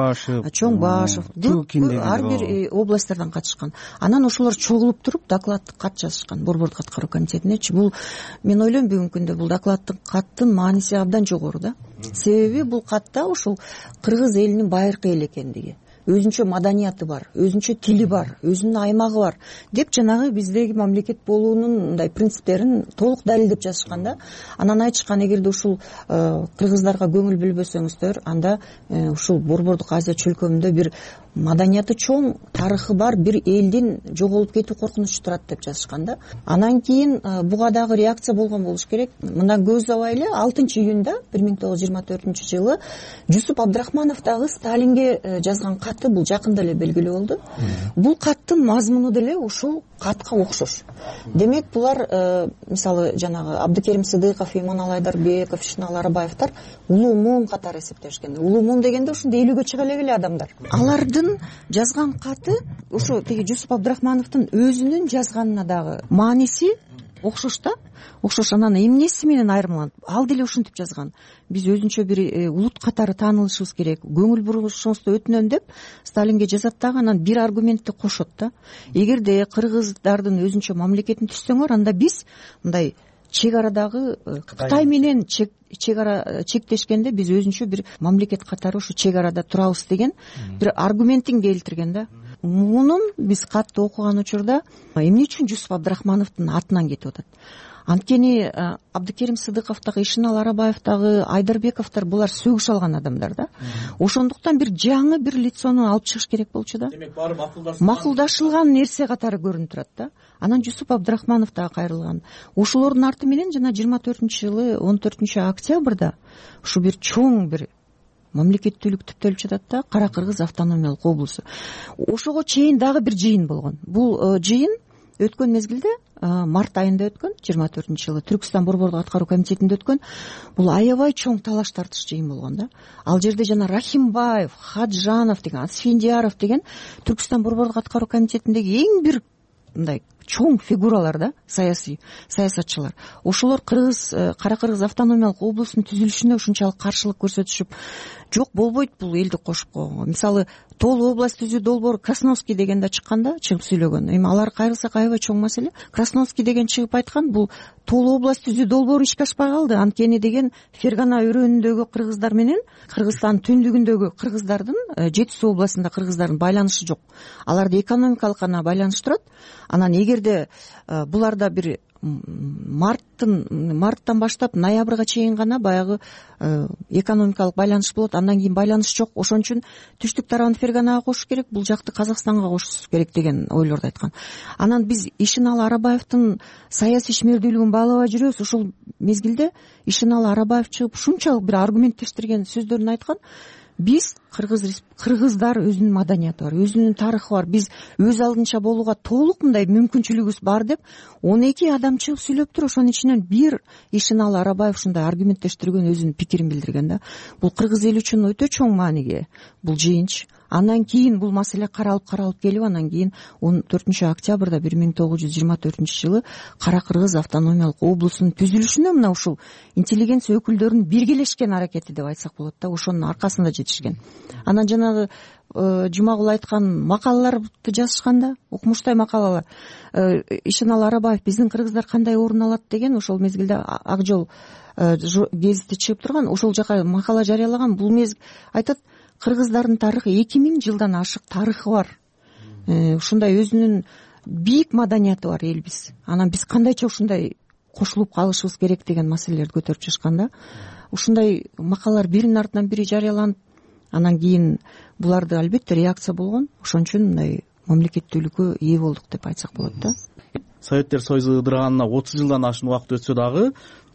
Чоңбашев, ар бир областтардан катышкан. Анан ошолор чогулуп туруп докладдык кат жазышкан Борбордук аткаруу комитетинечи. Бул мен ойлойм бүгүнкү күндө бул докладдын каттын мааниси абдан жогору да. Себеби бул катта ушул кыргыз элинин байыркы эл экендиги, өзүнчө маданияты бар, өзүнчө тили бар, өзүнүн аймагы бар деп жанагы биздеги мамлекет болуунун мындай принциптерин толук далилдеп жазышкан да. Анан айтышкан, эгерде ушул кыргыздарга көңүл бөлбөсөңүздөр, анда ушул Борбордук Азия чөлкөмүндө бир маданияты чоң, тарыхы бар бир элдин жоголуп кетүү коркунучу турат деп жазышкан да. Анан кийин буга дагы реакция болгон болуш керек. Мындан көп убай эле 6-июнда 1924-жылы Жусуп Абдрахманов дагы Сталинге жазган каты бул жакында эле белгилүү болду. Бул каттын мазмуну деле ушул катка окшош. Демек булар мисалы жанагы Абдыкерим Сыдыков, Иманалы Айдарбеков, Шынал Арабаевдер улуу муун катары эсептешкен. Улуу муун дегенде ушунда 50-гө чыга элек эле адамдар. Алардын жазган каты ошо теги Жусуп Абдрахмановдун өзүнүн жазганына дагы мааниси окшош да. Окшош. Анан эмнеси менен айырмаланат? Ал деле ушинтип жазган. Биз өзүнчө бир улут катары таанылышыбыз керек. Көңүл бурушуңузду өтүнөм деп Сталинге жазат дагы, анан бир аргументти кошот да. Эгерде кыргыздардын өзүнчө мамлекетин түзсөңөр, анда биз мындай чек арадагы Кытай менен чек ара чектешкенде биз өзүнчө бир мамлекет катары ушу чек арада турабыз деген бир аргументин келтирген да. мунун биз катты окуган учурда эмне үчүн Жусуп Абдрахмановдун атынан кетип атат? Анткени Абдыкерим Сыдыков дагы, Ишеналы Арабаев дагы, Айдарбековдор булар сөгүш алган адамдар да. Ошондуктан бир жаңы бир лицону алып чыгыш керек болчу да. Демек баары макулдашылган нерсе катары көрүнүп турат да. Анан Жусуп Абдрахманов дагы кайрылган. Ошолордун арты менен жана 24-жылы 14-октябрда ушу бир чоң бир мамлекеттүүлүк түптөлүп жатат да, Кара Кыргыз автономиялык облусу. Ошого чейин дагы бир жыйын болгон. Бул жыйын өткөн мезгилде март айында өткөн, 24-жылы Түркстан борбордук аткаруу комитетинде өткөн. Бул аябай чоң талаш тартыш жыйын болгон да. Ал жерде жана Рахимбаев, Хаджанов деген, Асфендияров деген Түркстан борбордук аткаруу комитетиндеги эң бир мындай чоң фигуралар да, саясатчылар. Ошолор Кара Кыргыз автономиялык облусунун түзүлүшүнө ушунчалык каршылык көрсөтүшүп, жок болбойт бул элди кошуп койгонго. Мисалы, Толу область түзүү долбоор Красновский дегенде чыкканда чыгып сүйлөгөн. Эми алар кайрылсак аябай чоң маселе. Красновский деген чыгып айткан, бул Толу область түзүү долбоору ишке ашпай калды. Анткени деген Фергана өрөөнүндөгү кыргыздар менен Кыргызстан түндүгүндөгү кыргыздардын, Жети Суу областында кыргыздардын байланышы жок. Аларды экономикалык гана байланыштырат. Анан эгерде буларда бир марттан баштап ноябрга чейин гана баягы экономикалык байланыш болот, андан кийин байланыш жок. Ошон үчүн түштүк тарабын Ферганага кошуш керек, бул жакты Казакстанга кошуш керек деген ойлорду айткан. Анан биз Ишеналы Арабаевдин саясий ишмердүүлүгүн баалабай жүрөбүз. Ошол мезгилде Ишеналы Арабаев чыгып ушунчалык бир аргументтештирген сөздөрүн айткан. Биз кыргыздар өзүнүн маданияты бар, өзүнүн тарыхы бар. Биз өз алдынча болууга толук мындай мүмкүнчүлүгүбүз бар деп 12 адам чыгып сүйлөп тур. Ошонун ичинен бир Ишеналы Арабаев ушундай аргументтештирген, өзүнүн пикирин билдирген да. Бул кыргыз эли үчүн өтө чоң мааниге бул жыйынч. Андан кийин бул маселе каралып келип, анан кийин 14-октябрда 1924-жылы Кара Кыргыз автономиялык облусунун түзүлүшүнө мына ушул интеллигенция өкүлдөрүнүн биргелешкен аракети деп айтсак болот да, ошонун аркасында жетишкен. Анан жанагы Жумагул айткан макалаларды жазышканда, укмуштай макалалар, Ишеналы Арабаев биздин кыргыздар кандай орун алат деген, ошол мезгилде Ак жол гезити чыгып турган, ошол жака макала жарыялаган. Бул айтат, кыргыздардын тарыхы 2000 жылдан ашык тарыхы бар. Ушундай өзүнүн бийик маданияты бар элбиз. Анан биз кандайча ушундай кошулуп калышыбыз керек деген маселелерди көтөрүп чыгышканда, ушундай макалалар биринин артынан бири жарыяланып, анан кийин буларды албетте реакция болгон. Ошон үчүн мындай мамлекеттүүлүккө ээ болдук деп айтсак болот да. Советтер Союзу ыдыраганына 30 жылдан ашуун убакыт өтсө дагы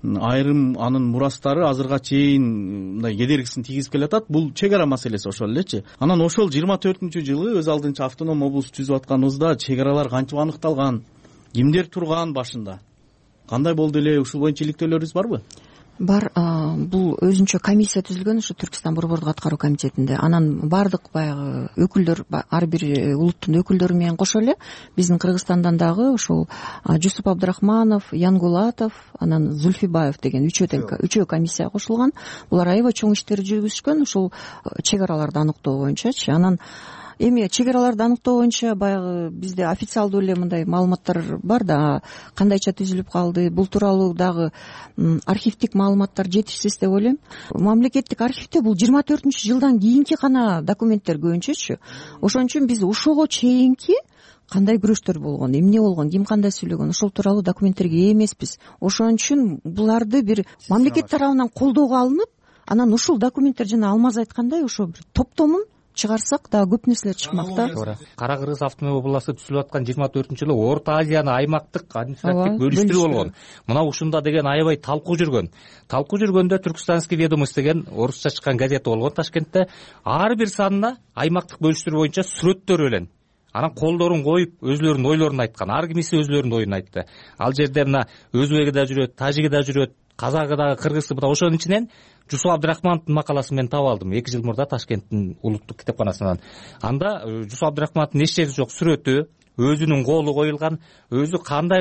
айрым анын мурастары азырга чейин мындай кедергисин тийгизип келатат. Бул чек ара маселеси ошол элечи. Анан ошол 24-жылы өз алдынча автоном облус түзүп атканыбызда чек аралар кантип аныкталган, кимдер турган башында, кандай болду эле, ушул боюнча иликтөөлөрүбүз барбы? Бар. Бул өзүнчө комиссия түзүлгөн ушу Түркстан борбордук аткаруу комитетинде. Анан бардык баягы өкүлдөр, ар бир улуттун өкүлдөрү менен кошо эле биздин Кыргызстандан дагы ушул Жусуп Абдрахманов, Янгулатов, анан Зульфибаев деген үчөө комиссия кошулган. Булар аябай чоң иштерди жүргүзүшкөн, ушул чек араларды аныктоо боюнчачы. Анан эми чек араларды аныктоо боюнча баягы бизде официалдуу эле мындай маалыматтар бар да, кандайча түзүлүп калды, бул тууралуу дагы архивдик маалыматтар жетишсиз деп ойлойм. Мамлекеттик архивде бул 24-жылдан кийинки гана документтер көбүнчөчү. Ошон үчүн биз ошого чейинки кандай күрөштөр болгон, эмне болгон, ким кандай сүйлөгөн, ошол тууралуу документтерге ээ эмеспиз. Ошон үчүн буларды бир мамлекет тарабынан колдоого алынып, анан ушул документтер жана Алмаз айткандай ошо бир топтомун чыгарсак дагы көп нерселер чыкмак да. Кара Кыргыз автономия областы түзүлүп аткан 24-жылы Орто Азияны аймактык административдик бөлүштүрүү болгон. Мына ушунда деген аябай талкуу жүргөн. Талкуу жүргөндө Түркстанский ведомость деген орусча чыккан газета болгон Ташкентте. Ар бир санына аймактык бөлүштүрүү боюнча сүрөттөр менен анан колдорун коюп өзүлөрүнүн ойлорун айткан. Ар кимиси өзүлөрүнүн оюн айтты. Ал жерде мына өзбеги да жүрөт, тажиги да жүрөт, казагы дагы, кыргызы да. Ошонун ичинен Жусуп Абдрахмановдун макаласын мен таап алдым 2 жыл мурда Ташкенттин улуттук китепканасынан. Анда Жусуп Абдрахмановдун эч жерде жок сүрөтү, өзүнүн колу коюлган, өзү кандай кылып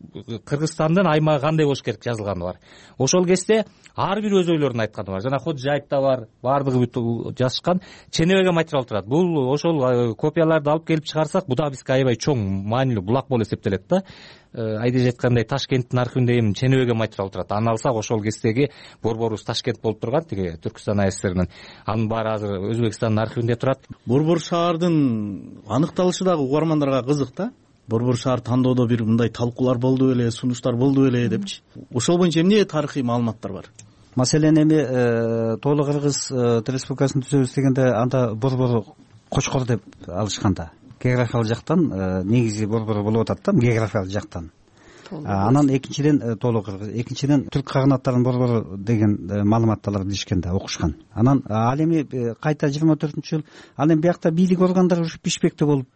Кыргызстандын аймагы кандай болуш керек жазылганы бар. Ошол кезде ар бир өз ойлорун айтканы бар. Жана Ходжаевда бар, баардыгы бүт жазышкан ченебеге материал турат. Бул ошол копияларды алып келип чыгарсак, бул да бизге аябай чоң маанилүү булак болуп эсептелет да. Айдеже айткандай Ташкенттин архивинде эми ченебеге материал турат. Аны алсак ошол кездеги борборубуз Ташкент болуп турган, тиги Түркстан АССРнын. Анын баары азыр Өзбекстандын архивинде турат. Борбор шаардын аныкталышы дагы угармандарга кызык да. Борбор шаар тандоодо бир мындай талкуулар болду беле, сунуштар болду беле депчи. Ошол боюнча эмне тарыхый маалыматтар бар? Маселен эми Тоолу Кыргыз Республикасын түзөбүз дегенде анда борбор Кочкор деп алышканда. Географиялык жактан негизи борбор болуп атат да, географиялык жактан. Анан экинчиден Тоолу Кыргыз, экинчиден түрк кагынаттарынын борбору деген маалыматтарды билишкен да, окушкан. Анан ал эми кайта 24-жыл ал эми биякта бийлик органдары ушу Бишкекте болуп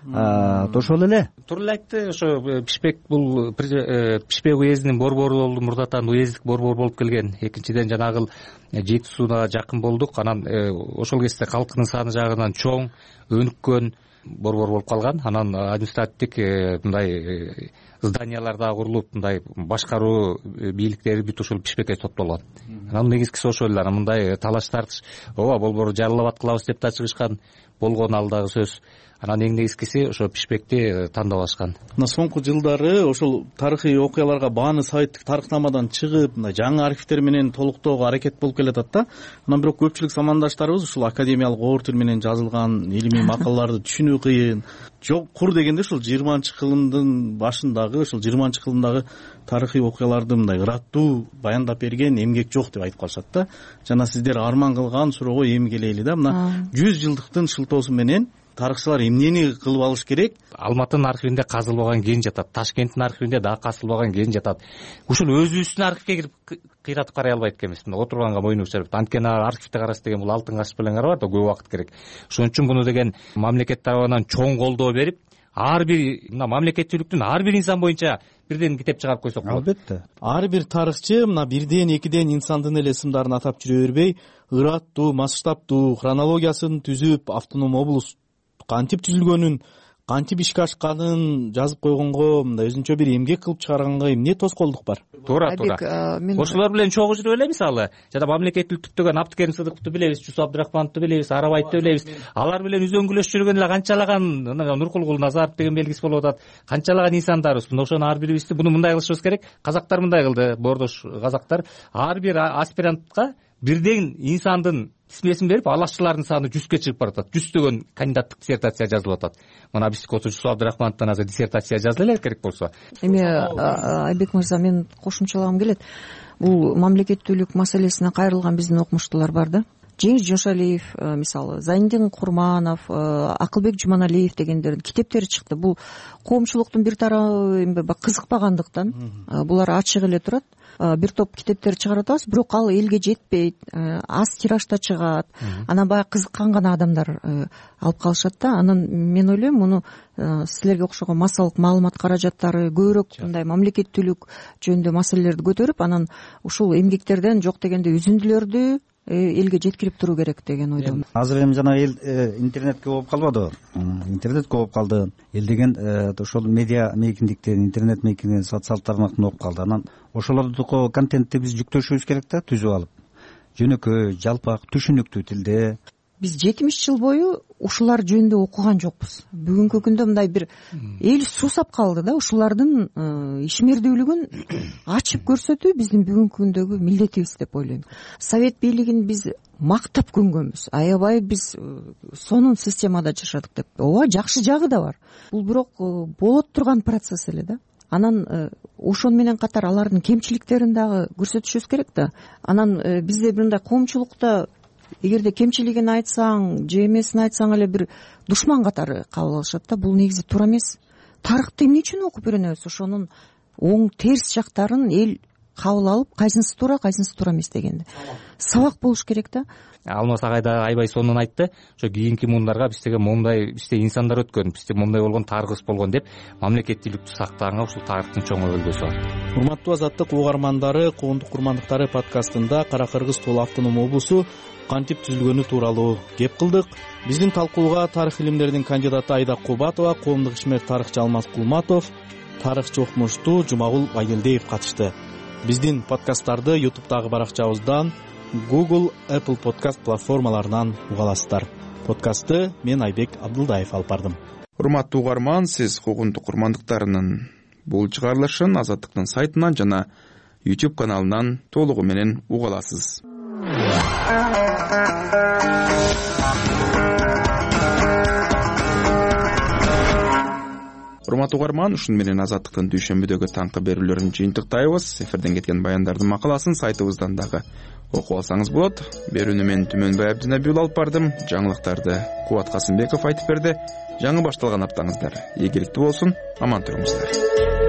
ошол эле. Туура эле айтты. Ошо Бишкек бул Бишкек уездинин борбору болду. Мурдатан уездик борбор болуп келген. Экинчиден жанагы Жети Сууга жакын болдук. Анан ошол кезде калктын саны жагынан чоң, өнүккөн борбор болуп калган. Анан административдик мындай зданиялар да курулуп, мындай башкаруу бийликтери бүт ушул Бишкекке топтолгон. Анан негизгиси ошол эле. Анан мындай талаш тартыш, ооба борборду жарылап аткылабыз деп да чыгышкан. Болгон ал дагы сөз. Анан эң негизгиси ошо Бишкекти тандап алышкан. Мына соңку жылдары ошол тарыхый окуяларга бааны сайттык тарыхнамадан чыгып, мындай жаңы архивдер менен толуктоого аракет болуп келатат да. Анан бирок көпчүлүк замандаштарыбыз ушул академиялык оор тил менен жазылган илимий макалаларды түшүнүү кыйын. Жок, кур дегенде ушул 20-кылымдын башындагы, ушул 20-кылымдагы тарыхый окуяларды мындай ыраттуу баяндап берген эмгек жок деп айтып калышат да. Жана сиздер арман кылган суроого эми келели да. Мына 100 жылдыктын шылтоосу менен тарыхчылар эмнени кылып алыш керек? Алматынын архивинде казылбаган кен жатат, Ташкенттин архивинде дагы казылбаган кен жатат. Ушул өзүбүздүн архивге кирип кыйратып карай албайт экенбиз. Мына отурганга мойнубуз жарып. Анткени архивде караш деген бул алтын каш менен карабар да, көп убакыт керек. Ошон үчүн муну деген мамлекет тарабынан чоң колдоо берип, ар бир мына мамлекеттүүлүктүн ар бир инсан боюнча бирден китеп чыгарып койсок болот. Албетте. Ар бир тарыхчы мына бирден экиден инсандын эле ысымдарын атап жүрө бербей, ыраттуу, масштабтуу хронологиясын түзүп, автоном облус кантип түзүлгөнүн, кантип ишке ашканын жазып койгонго, мындай өзүнчө бир эмгек кылып чыгарганга эмне тоскоолдук бар? Туура. Ошолор менен чогуу жүрүп эле, мисалы, жада мамлекеттүүлүктү түгөн Абдыкерим Сыдыковду билебиз, Жусуп Абдрахмановду билебиз, Арабайтты билебиз. Алар менен үзөңгүлөш жүргөн эле канчалаган Нуркулгул Назаров деген белгиси болуп атат. Канчалаган инсандарыбыз. Мына ошону ар бирибизди буну мындай кылышыбыз керек. Казактар мындай кылды, боордош казактар. Ар бир аспирантка бирден инсандын тизмесин берип, алашчылардын саны 100ке чыгып баратат. 100 кандидаттык диссертация жазылып атат. Мына биздики Жусуп Абдрахмановдон азыр диссертация жазыла эле керек болсо. Эми Айбек мырза, мен кошумчалагым келет. Бул мамлекеттүүлүк маселесине кайрылган биздин окумуштуулар бар да. Жеңиш Жошалиев, мисалы, Зайнидин Курманов, Акылбек Жуманалиев дегендердин китептери чыкты. Бул коомчулуктун бир тарабы кызыкпагандыктан булар ачык эле турат. Бир топ китептер чыгарып атабыз, бирок ал элге жетпейт, аз тиражда чыгат. Анан баягы кызыккан гана адамдар алып калышат да. Анан мен ойлойм, муну силерге окшогон массалык маалымат каражаттары көбүрөөк мындай мамлекеттүүлүк жөнүндө маселелерди көтөрүп, анан ушул эмгектерден жок дегенде үзүндүлөрдү элге жеткирип туруу керек деген ойдомун. Азыр эми жана эл интернетке болуп калбадыбы? Интернетке болуп калды. Эл деген ошол медиа мейкиндиктен, интернет мейкиндиктен, социалдык тармактан окуп калды. Анан ошолордуку контентти биз жүктөшүбүз керек да, түзүп алып. Жөнөкөй, жалпак, түшүнүктүү тилде. Биз 70 жыл бою ушулар жөнүндө окуган жокпуз. Бүгүнкү күндө мындай бир эл суусап калды да. Ушулардын ишмердүүлүгүн ачып көрсөтүү биздин бүгүнкү күндөгү милдетибиз деп ойлойм. Совет бийлигин биз мактап көнгөнбүз. Аябай биз сонун системада жашадык деп. Ооба, жакшы жагы да бар. Бул бирок болот турган процесс эле да. Анан ошон менен катар алардын кемчиликтерин дагы көрсөтүшүбүз керек да. Анан бизде мындай коомчулукта эгерде кемчилигин айтсаң же эмесин айтсаң эле бир душман катары кабыл алышат да. Бул негизи туура эмес. Тарыхты эмне үчүн окуп үйрөнөбүз? Ошонун оң терс жактарын эл кабыл алып, кайсынысы туура, кайсынысы туура эмес дегенде сабак болуш керек да. Алмаз агай да аябай сонун айтты. Ошо кийинки муундарга биздеге момундай, бизде инсандар өткөн, бизде момундай болгон, тарыхыбыз болгон деп мамлекеттүүлүктү сактаганга ушул тарыхтын чоң өлгөсү бар. Урматтуу Азаттык угармандары, Коомдук курмандыктары подкастында Кара Кыргыз Тоолу автоном облусу кантип түзүлгөнү тууралуу кеп кылдык. Биздин талкууга тарых илимдеринин кандидаты Айда Кубатова, коомдук ишмер тарыхчы Алмаз Кулматов, тарыхчы окумуштуу Жумагул Байгелдиев катышты. Биздин подкасттарды YouTube'дагы баракчабыздан, Google, Apple Podcast платформаларынан уга аласыздар. Подкастты мен Айбек Абдулдаев алып бардым. Урматтуу угарман, сиз куугунтук курмандыктарынын бул чыгарылышын Азаттыктын сайтынан жана YouTube каналынан толугу менен уга аласыз. Урматтуу угарман, ушуну менен Азаттыктын дүйшөмбүдөгү таңкы берүүлөрүн жыйынтыктайбыз. Эфирден кеткен баяндардын макаласын сайтыбыздан дагы окуп алсаңыз болот. Берүүнү мен Түмөнбай Абдинабиул алып бардым. Жаңылыктарды Кубат Касымбеков айтып берди. Жаңы башталган аптаңыздар ийгиликтүү болсун. Аман туруңуздар.